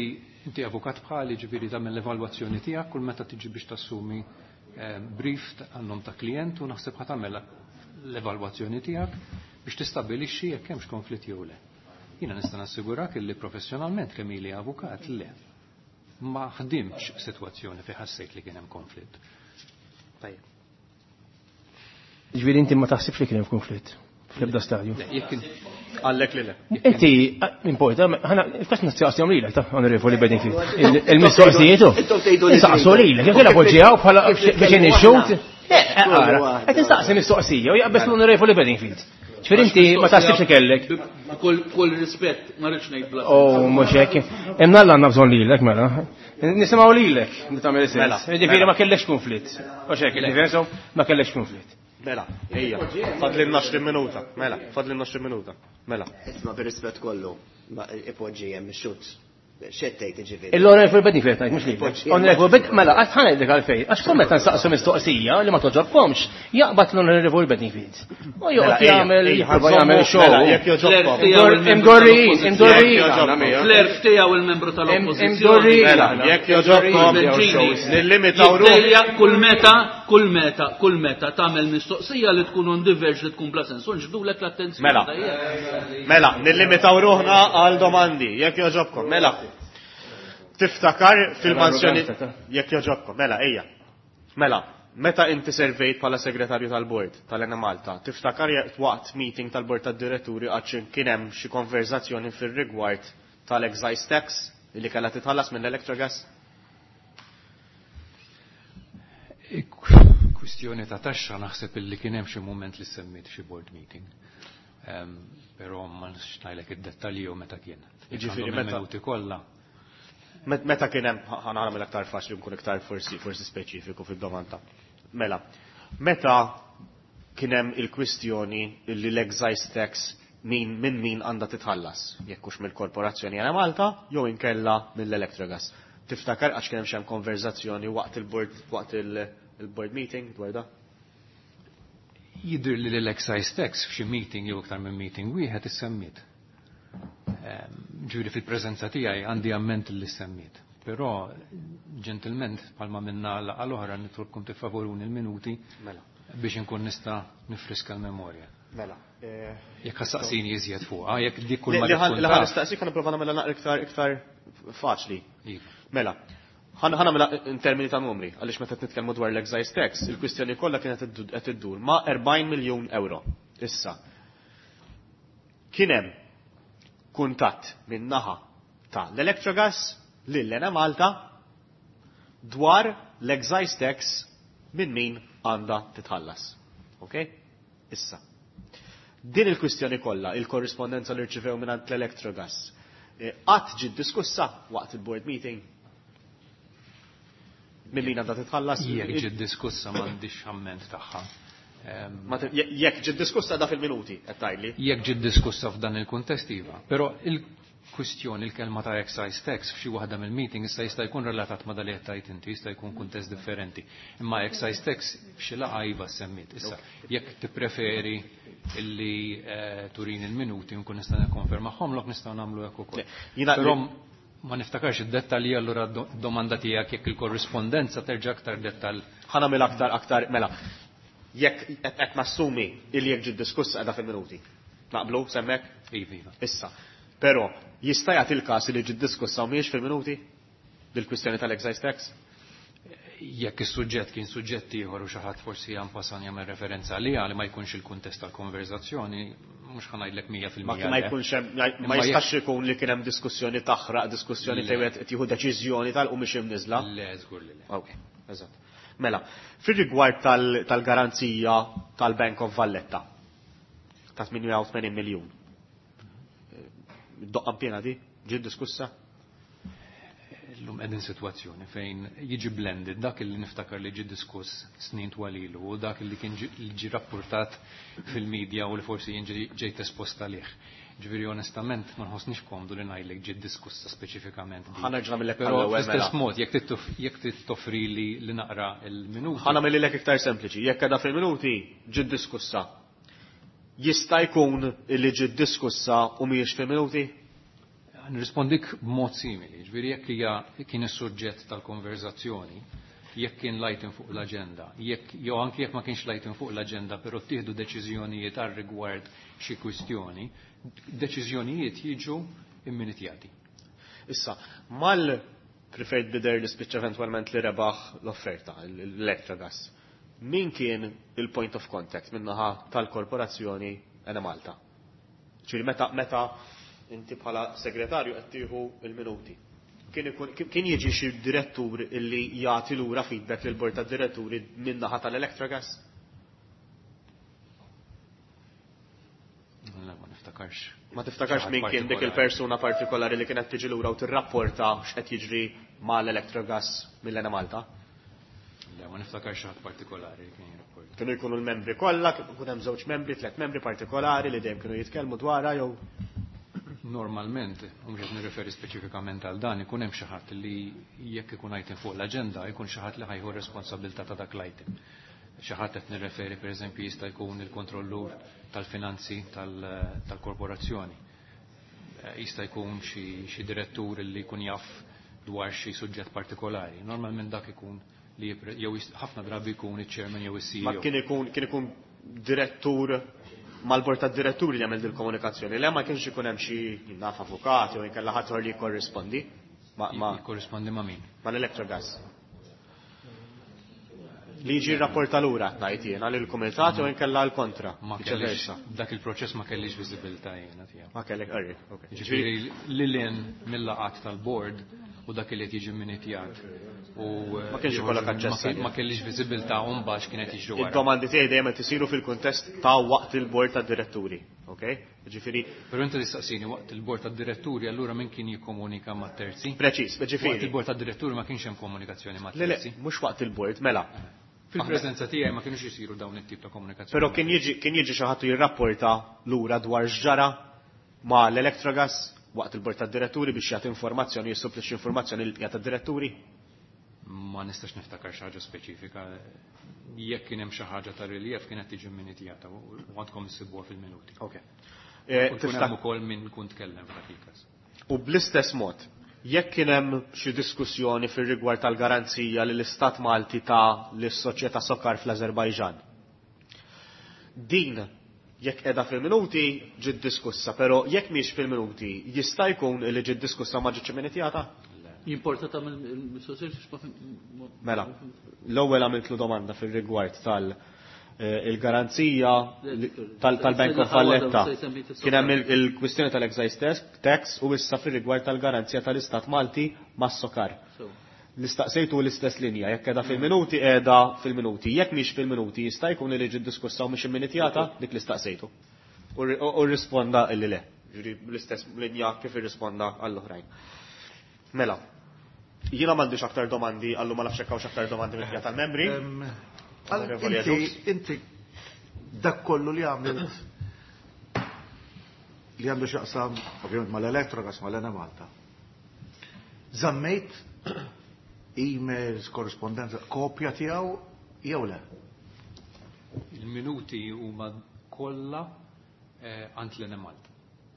Inti avukat bħali ġifieri tagħmel l-evalwazzjoni tiegħek kull meta tiġi biex tassumi brief għannom ta' klient u naħseb ħa tagħmel l-evalwazzjoni tiegħek biex tistabbilixxi jekk hemmx konflitt jew le. Jiena nista' nassigurak illi professjonalment kemm ili avukat le ma ħdimx sitwazzjoni fejn ħassejt li kien hemm konflitt. Tajjeb. Ġifieri inti ma taħsibx li kien hemm konflitt fl-ebda stadju. Għallek li le. Inti, importa, ħana, il-kas nistaqsjom li l-ta' onorevoli Bedingfield. Il-mistoqsijietu? Nistaqsu li l-ek, jek poġġijaw bħala biex nixxut. Għet nistaqsi mistoqsija u jaqbess l-onorevoli Bedingfield. ċfir inti ma taħsibx li kellek. Kull rispett, ma rridx ngħid bla. Oh, mhux hekk. Hemm nalla għandna bżonn lilek mela. Nisimgħu lilek, tagħmel sens. Ġifieri ma kellekx konflitt. Mhux hekk, il-diverso ma kellekx konflitt. Mela, ejja, fadlinna 20 minuta. Mela, fadlinna 20 minuta. Mela. Isma' bir-rispett kollu, ma ipoġġi hemm ix-xut. Xettejt iġifieri. Il-onorevoli Bedingfield ngħid mhux li. Onorevoli Bedingfield mela qatt ħanejdlek għalfejn. Għax kom meta nsaqsu mistoqsija li ma toġobkomx, jaqbad l-onorevoli Bedingfield. U joqgħod jagħmel jagħmel show. Jekk joġobkom. Imdorrijin. Klerk tiegħu il-membru tal-oppożizzjoni. Mela, jekk joġobkom nillimitaw Kull meta tagħmel mistoqsija li tkun on diverge li tkun bla sens. Unġbdulek l-attenzjoni. Mela, nillimitaw ruħna għal domandi, jekk joġobkom. Mela. Tiftakar fil-manzjoni jekk joġobkom. Mela, ejja. Mela, meta inti servejt bħala segretarju tal-bord tal-Ena Malta, tiftakar waqt meeting tal-bord tad-diretturi għax kien hemm xi konverzazzjoni fir-rigward tal-excise tax li kellha titħallas minn l-electrogas? Kwistjoni ta' taxxa naħseb illi kien hemm xi mument li semmit xi board meeting. Però ma nix ngħidlek id-dettalji u meta kien. Jiġifieri meta kollha. Meta kien hemm ħanagħmel aktar faċli nkun iktar forsi speċifiku fid-domanda. Mela, meta kien hemm il-kwistjoni li l-excise tax minn min għandha titħallas, jekk hux mill-korporazzjoni Ena Malta jew inkella mill-Electrogas. Tiftakar għax kien hemm xi konverzazzjoni waqt il-board meeting dwar da? Jidher li l-excise tax f'xi meeting jew iktar minn meeting wieħed issemmit. Ġuri fil-preżenza tiegħi għandi amment li semmit. Però ġentilment bħalma minna laqgħa l-oħra nitlobkom tiffavoruni l-minuti biex inkun nista' nifriska l-memorja. Mela. Jekk ħassaqsini iżjed fuqha, jekk dik kull ma tkun. Nistaqsik ħan nipprova nagħmel naqra iktar faċli. Mela. Ħana mela in termini ta' numri, għaliex meta nitkellmu dwar l-excise tax, il-kwistjoni kollha kienet qed iddur ma' 40 miljun euro. Issa. Kien hemm kuntatt min naħa ta' l-Electrogas lil Ena Malta dwar l-excise tax minn min għandha titħallas. OK? Issa. Din il-kwistjoni kollha, il-korrispondenza li rċivew minn l-Electrogas, qatt ġiet diskussa waqt il-board meeting. Minn min għandha titħallas? Jekk ġiet diskussa m'għandix amment tagħha. Jekk ġiet diskussa da fil-minuti, qed tgħidli. Jekk ġiet diskussa f'dan il-kuntest iva, però il-kwistjoni il-kelma ta' excise tax f'xi waħda mill-meeting jista' jkun relatat ma' dal qed inti, jista' jkun kuntest differenti. Imma excise tax f'xi laqgħa iva semmit. Issa, jekk tippreferi illi turin il-minuti nkun nista' nikkonfermahom lok nistgħu nagħmlu hekk ukoll. Però ma niftakarx id-dettalji allura domanda tiegħek jekk il-korrispondenza terġa' aktar dettall. Ħana mill aktar mela. Jekk qed nassumi li jekk ġiet diskussa qiegħda fil-minuti. Naqblu semmek? Iva. Issa. Però jista' jagħti il-każ li ġiet diskussa u mhijiex fil-minuti bil-kwistjoni tal-excise tax? Jekk is-suġġett kien suġġett ieħor u xi ħadd forsi jampasan jagħmel referenza għaliha li ma jkunx il-kuntest tal-konverzazzjoni, mhux ħanajdlek 100%. Ma jkunx hemm ma jistax ikun li kien hemm diskussjoni taħraq, diskussjoni fejn qed tieħu deċiżjoni tal u mhix imniżla. Le, żgur li le. Okay, eżatt. Mela, fir-rigward tal-garanzija tal-Bank of Valletta ta' 88 miljun. Doqqa pjena di? Ġiet diskussa? Llum qegħdin sitwazzjoni fejn jiġi blended dak li niftakar li ġie diskuss snin twalilu u dak li kien ġi rapportat fil-medja u li forsi jien ġejt esposta lih. Ġifieri onestament ma nħossniex komdu li ngħidlek ġiet diskussa speċifikament. Ħanerġa' mill-lek però fl-istess mod jekk toffri li naqra l-minuti. Ħana mill-lek iktar sempliċi, jekk qiegħda fil-minuti ġiet diskussa. Jista' jkun li ġiet diskussa u mhijiex fil-minuti? nirrispondik b'mod simili, ġifieri jekk hija kien is-suġġett tal-konverzazzjoni, jekk kien l-item fuq l-aġenda, jew anke jekk ma kienx l-item fuq l-aġenda, però ttieħdu deċiżjonijiet għal rigward xi kwistjoni, deċiżjonijiet jiġu imminitjati. Issa, preferred bidder li spiċċa eventwalment li rebaħ l-offerta, l-Electrogas. Min kien il-point of contact minnaħa tal-korporazzjoni Ena Malta? ċiri meta inti bħala segretarju qed tieħu il-minuti. Kien jiġi xi direttur illi jagħti lura feedback lil bord tad-diretturi minnaħa tal-Electrogas? Ma tiftakarx min kien dik il-persuna partikolari li kienet tiġi lura u tirrapporta x'qed jiġri mal-Electrogas mill-Ena Malta? Le, ma niftakarx ħadd partikolari kien jirrapporta. Kienu jkunu l-membri kollha, kien hemm żewġ membri, 3 membri partikolari li dejjem kienu jitkellmu dwarha jew normalment, mhux qed nirreferi speċifikament għal dan, ikun hemm xi ħadd li jekk ikun item fuq l-aġenda jkun xi ħadd li ħajħu responsabilità ta' dak l-item. Xi ħadd qed nirreferi pereżempju jista' jkun il-kontrollur tal-finanzi tal-korporazzjoni. Jista' jkun xi direttur li jkun jaf dwar xi suġġett partikolari. Normalment dak ikun li jew ħafna drabi jkun iċ-chairman jew is-CEO. Ma kien ikun direttur mal-bord tad-diretturi li jagħmel dil-komunikazzjoni. Le ma kienx ikun hemm xi naf avukat jew inkella ħadd li jkorrispondi. Jkorrispondi ma' min? Mal-Electrogas. Li jiġi rapporta lura ngħid jiena lill-kumitat jew inkella l-kontra. Dak il-proċess ma kellix viżibilità jiena tiegħu. Ma kellek okay. Ġifieri lilien mill-laqat tal-bord u dak li qed jiġi minitjat. Ma kienx ikollok aċċess. Ma kellix viżibilità u mbagħad kienet jiġu wara. Id-domandi tiegħi dejjem qed isiru fil-kuntest ta' waqt il-bord tad-diretturi. Okay? Ġifieri. Però inti tistaqsini waqt il-bord tad-diretturi allura min kien jikkomunika mat-terzi? Preċiż, ġifieri. Waqt il-bord tad-diretturi ma kienx hemm komunikazzjoni mat-terzi. Le, mhux waqt il-bord, mela. Fil-preżenza tiegħi ma kienux isiru dawn it-tip ta' komunikazzjoni. Però kien jiġi xi ħadd jirrapporta lura dwar x'ġara ma' l-Electrogas waqt il-bord tad-diretturi biex jagħti informazzjoni jissuplix informazzjoni lil qiegħed tad-diretturi? Ma nistax niftakar xi ħaġa speċifika. Jekk kien hemm xi ħaġa ta' riljef kienet tiġi minitjata u għandkom issibuha fil-minuti. Okay. Tifhem ukoll min kun tkellem f'dak il-każ. U bl-istess mod, jekk kien hemm xi diskussjoni fir-rigward tal-garanzija li l-Istat Malti ta' lis-soċjetà Sokar fl-Azerbajġan. Din jekk qiegħda fil-minuti ġiet diskussa, però jekk mhix fil-minuti jista' jkun li ġiet diskussa ma ġietx iminitjata? Jimporta ta' mill-sosjeti Mela, l-ewwel għamiltlu domanda fir-rigward il-garanzija tal-Bank of Valletta. Kien hemm il-kwistjoni tal-excise tax u issa fir-rigward tal-garanzija tal-Istat Malti mas-Sokar. L-istaqsejtu l-istess linja, jekk qiegħda fil-minuti, jekk mhix fil-minuti jista' jkun li ġiet diskussa u mhix imminitjata dik l-istaqsejtu. U rrisponda illi le. L-istess linja kif irrisponda għall-oħrajn. Mela, jiena m'għandix aktar domandi, għallu ma nafx hekk aktar domandi mill tal-membri. Inti dak kollu li għamilt li għandu xaqsam ovvjament mal-Electrogas mal-Ena Malta. Zammejt emails, korrespondenza, kopja tiegħu jew le? Il-minuti huma kollha għand l-Ena Malta.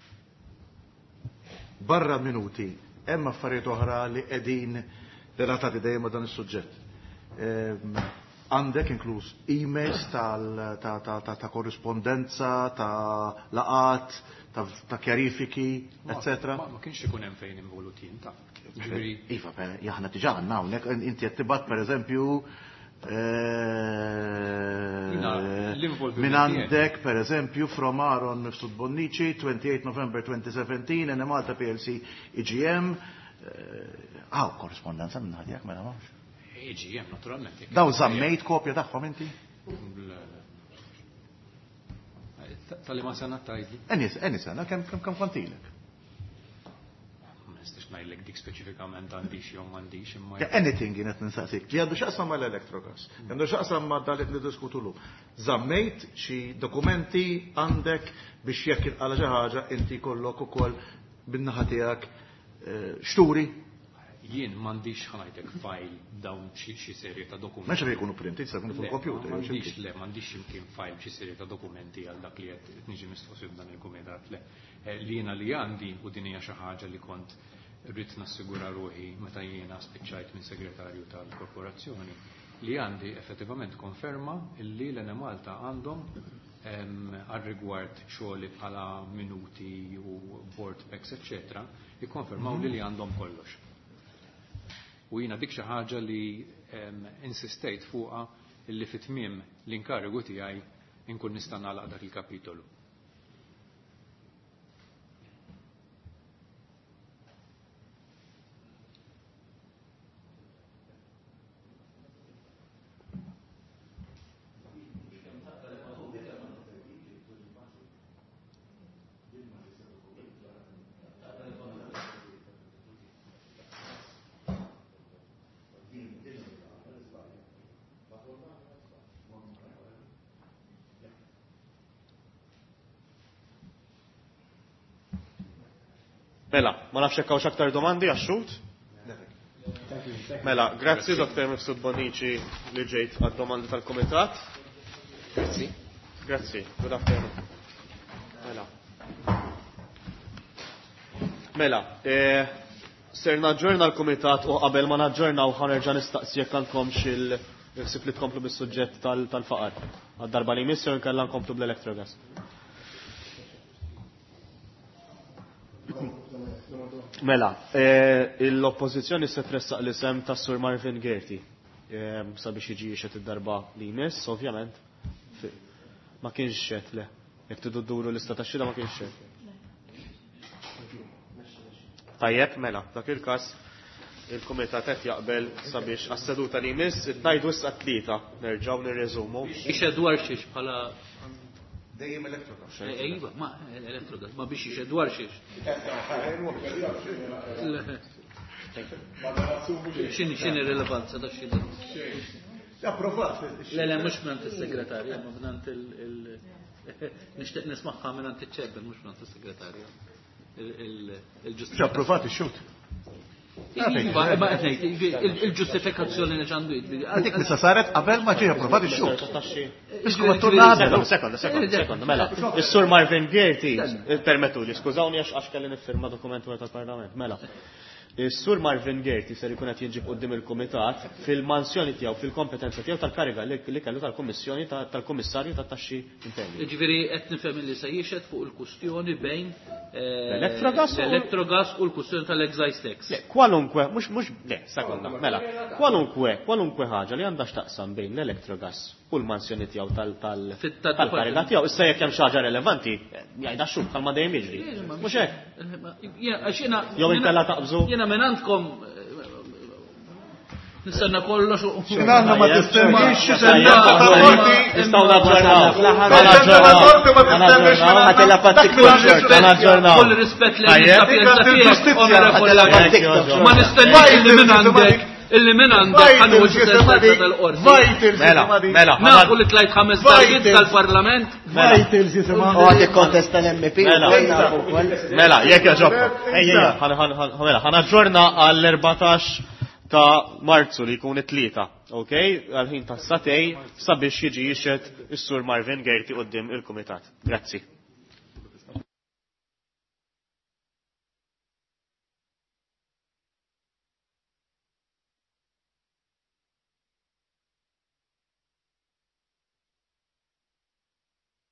Barra minuti, hemm affarijiet oħra li qegħdin relatati dejjem ma' dan is-suġġett. Għandek inkluż emails ta' korrispondenza, ta' laqat, ta' kjarifiki, etc. Ma kienx ikun hemm fejn involutin ta' Iva, jaħna tiġa għandna hawnhekk inti qed tibgħat pereżempju min għandek pereżempju from Aaron Mifsud Bonnici, 28 November 2017, Ena Malta PLC EGM. Korrispondenza minn ħadjak mela mhux. EGM, naturalment. Daw zammejt kopja tagħhom inti? Tal-li ma sena tajdi. Eni sena, kemm kontilek? Ma nistax ngħidlek dik speċifikament għandix jew m'għandix imma. Anything jien qed ninsaqsik. Li għandu x'aqsam mal-Electrogas. Għandu x'aqsam ma' dalik li diskutulu. Zammejt xi dokumenti għandek biex jekk inqala xi ħaġa inti jkollok ukoll bin-naħa tiegħek xturi. Jien m'għandix ħanajtek file dawn xi serje ta' dokumenti. Meċa jkunu printi, jista' jkunu fil-kompjuter. M'għandix imkien file xi serje ta' dokumenti għal dak li qed niġi mistoqsi dan il-kumitat le. li jiena li għandi u din hija xi ħaġa li kont rrid nassigura ruħi meta jiena spiċċajt minn segretarju tal-korporazzjoni li għandi effettivament konferma illi l-Ene Malta għandhom għal-rigward xogħli bħala minuti u board packs, etc. jikkonfermaw li għandhom kollox. U jiena dik xi ħaġa li insistejt fuqha illi fit-tmiem l-inkarigu tiegħi inkun nista' nagħlaq dak il-kapitolu. Mela, ma nafx hekk hawn x'aktar domandi għax-xut? Mela, grazzi Dr. Mifsud Bonnici li ġejt għad-domandi tal-Kumitat. Grazzi. Grazzi, good afternoon. Mela, ser naġġorna l-Kumitat u qabel ma naġġornaw ħanerġa' nistaqsi jekk għandkomx il-ħsieb li tkomplu bis-suġġett tal-faqar. Għad-darba li jmiss jew inkella nkomplu bl-electrogas. Mela, l-oppożizzjoni se tressaq l-isem ta' Sur Marvin Gerti sabiex jiġi xed id-darba li jmiss, ovvjament. Ma kienx xed le. Jekk tidudduru l-lista tax-xhieda ma kienx xed. Tajjeb, mela, dak il-każ il-Kumitat qed jaqbel sabiex għas-seduta li jmiss tajdu issa tlieta nerġgħu nirreżumu. Ixedwar xiex bħala dejjem elettrogas. Ejba, ma elettrogas, ma biex ixedwar xiex. X'inhi rilevanza da xi Approvat. Le, mhux minn is-segretarja, ma bnant nixtieq nismagħha minn iċ-ċebbel mhux minn is-segretarja. Il-ġustifikazzjoni. Approvat ix-xut. Il-ġustifikazzjoni li ġandu Dik lissa saret qabel ma ġie approvat ix-xut. Sekonda, mela. Is-Sur Marvin Gerti, permettu li, skużawni għax kelli niffirma dokument wara tal-Parlament, mela. Is-Sur Marvin Gerti ser ikun qed jiġib quddiem il-Kumitat fil-mansjoni tiegħu, fil-kompetenza tiegħu tal-kariga li kellu tal-Kummissjoni tal-Kummissarju tat-Taxxi Interni. Ġifieri qed nifhem li se jixed fuq il-kustjoni bejn l-elettrogas u l-kustjoni tal-excise tax. Kwalunkwe, sekonda, mela, kwalunkwe ħaġa li għandha x'taqsam bejn l-elettrogas u l-mansjoni tiegħu tal-kariga tiegħu, issa jekk hemm xi ħaġa relevanti, jgħidha xub bħalma dejjem jiġri. Mhux hekk. Jew inkella taqbżu. Jiena minn għandkom nistenna kollox u. X'għandna ma tistennix Kull rispett lejn ma nistennix li minn għandek illi minn għandek ħannu l-sentenza tal-qorti. Mela. Nafu li tlajt 5 darbiet tal-Parlament. Għati kontesta l-MP. Mela, jekk jaġobkom. Ħanaġġorna għall-14 ta' Marzu li jkun it-tlieta, okay? Għal-ħin ta' satej sabiex jiġi jixed is-Sur Marvin Gerti qudiem il-Kumitat. Grazzi.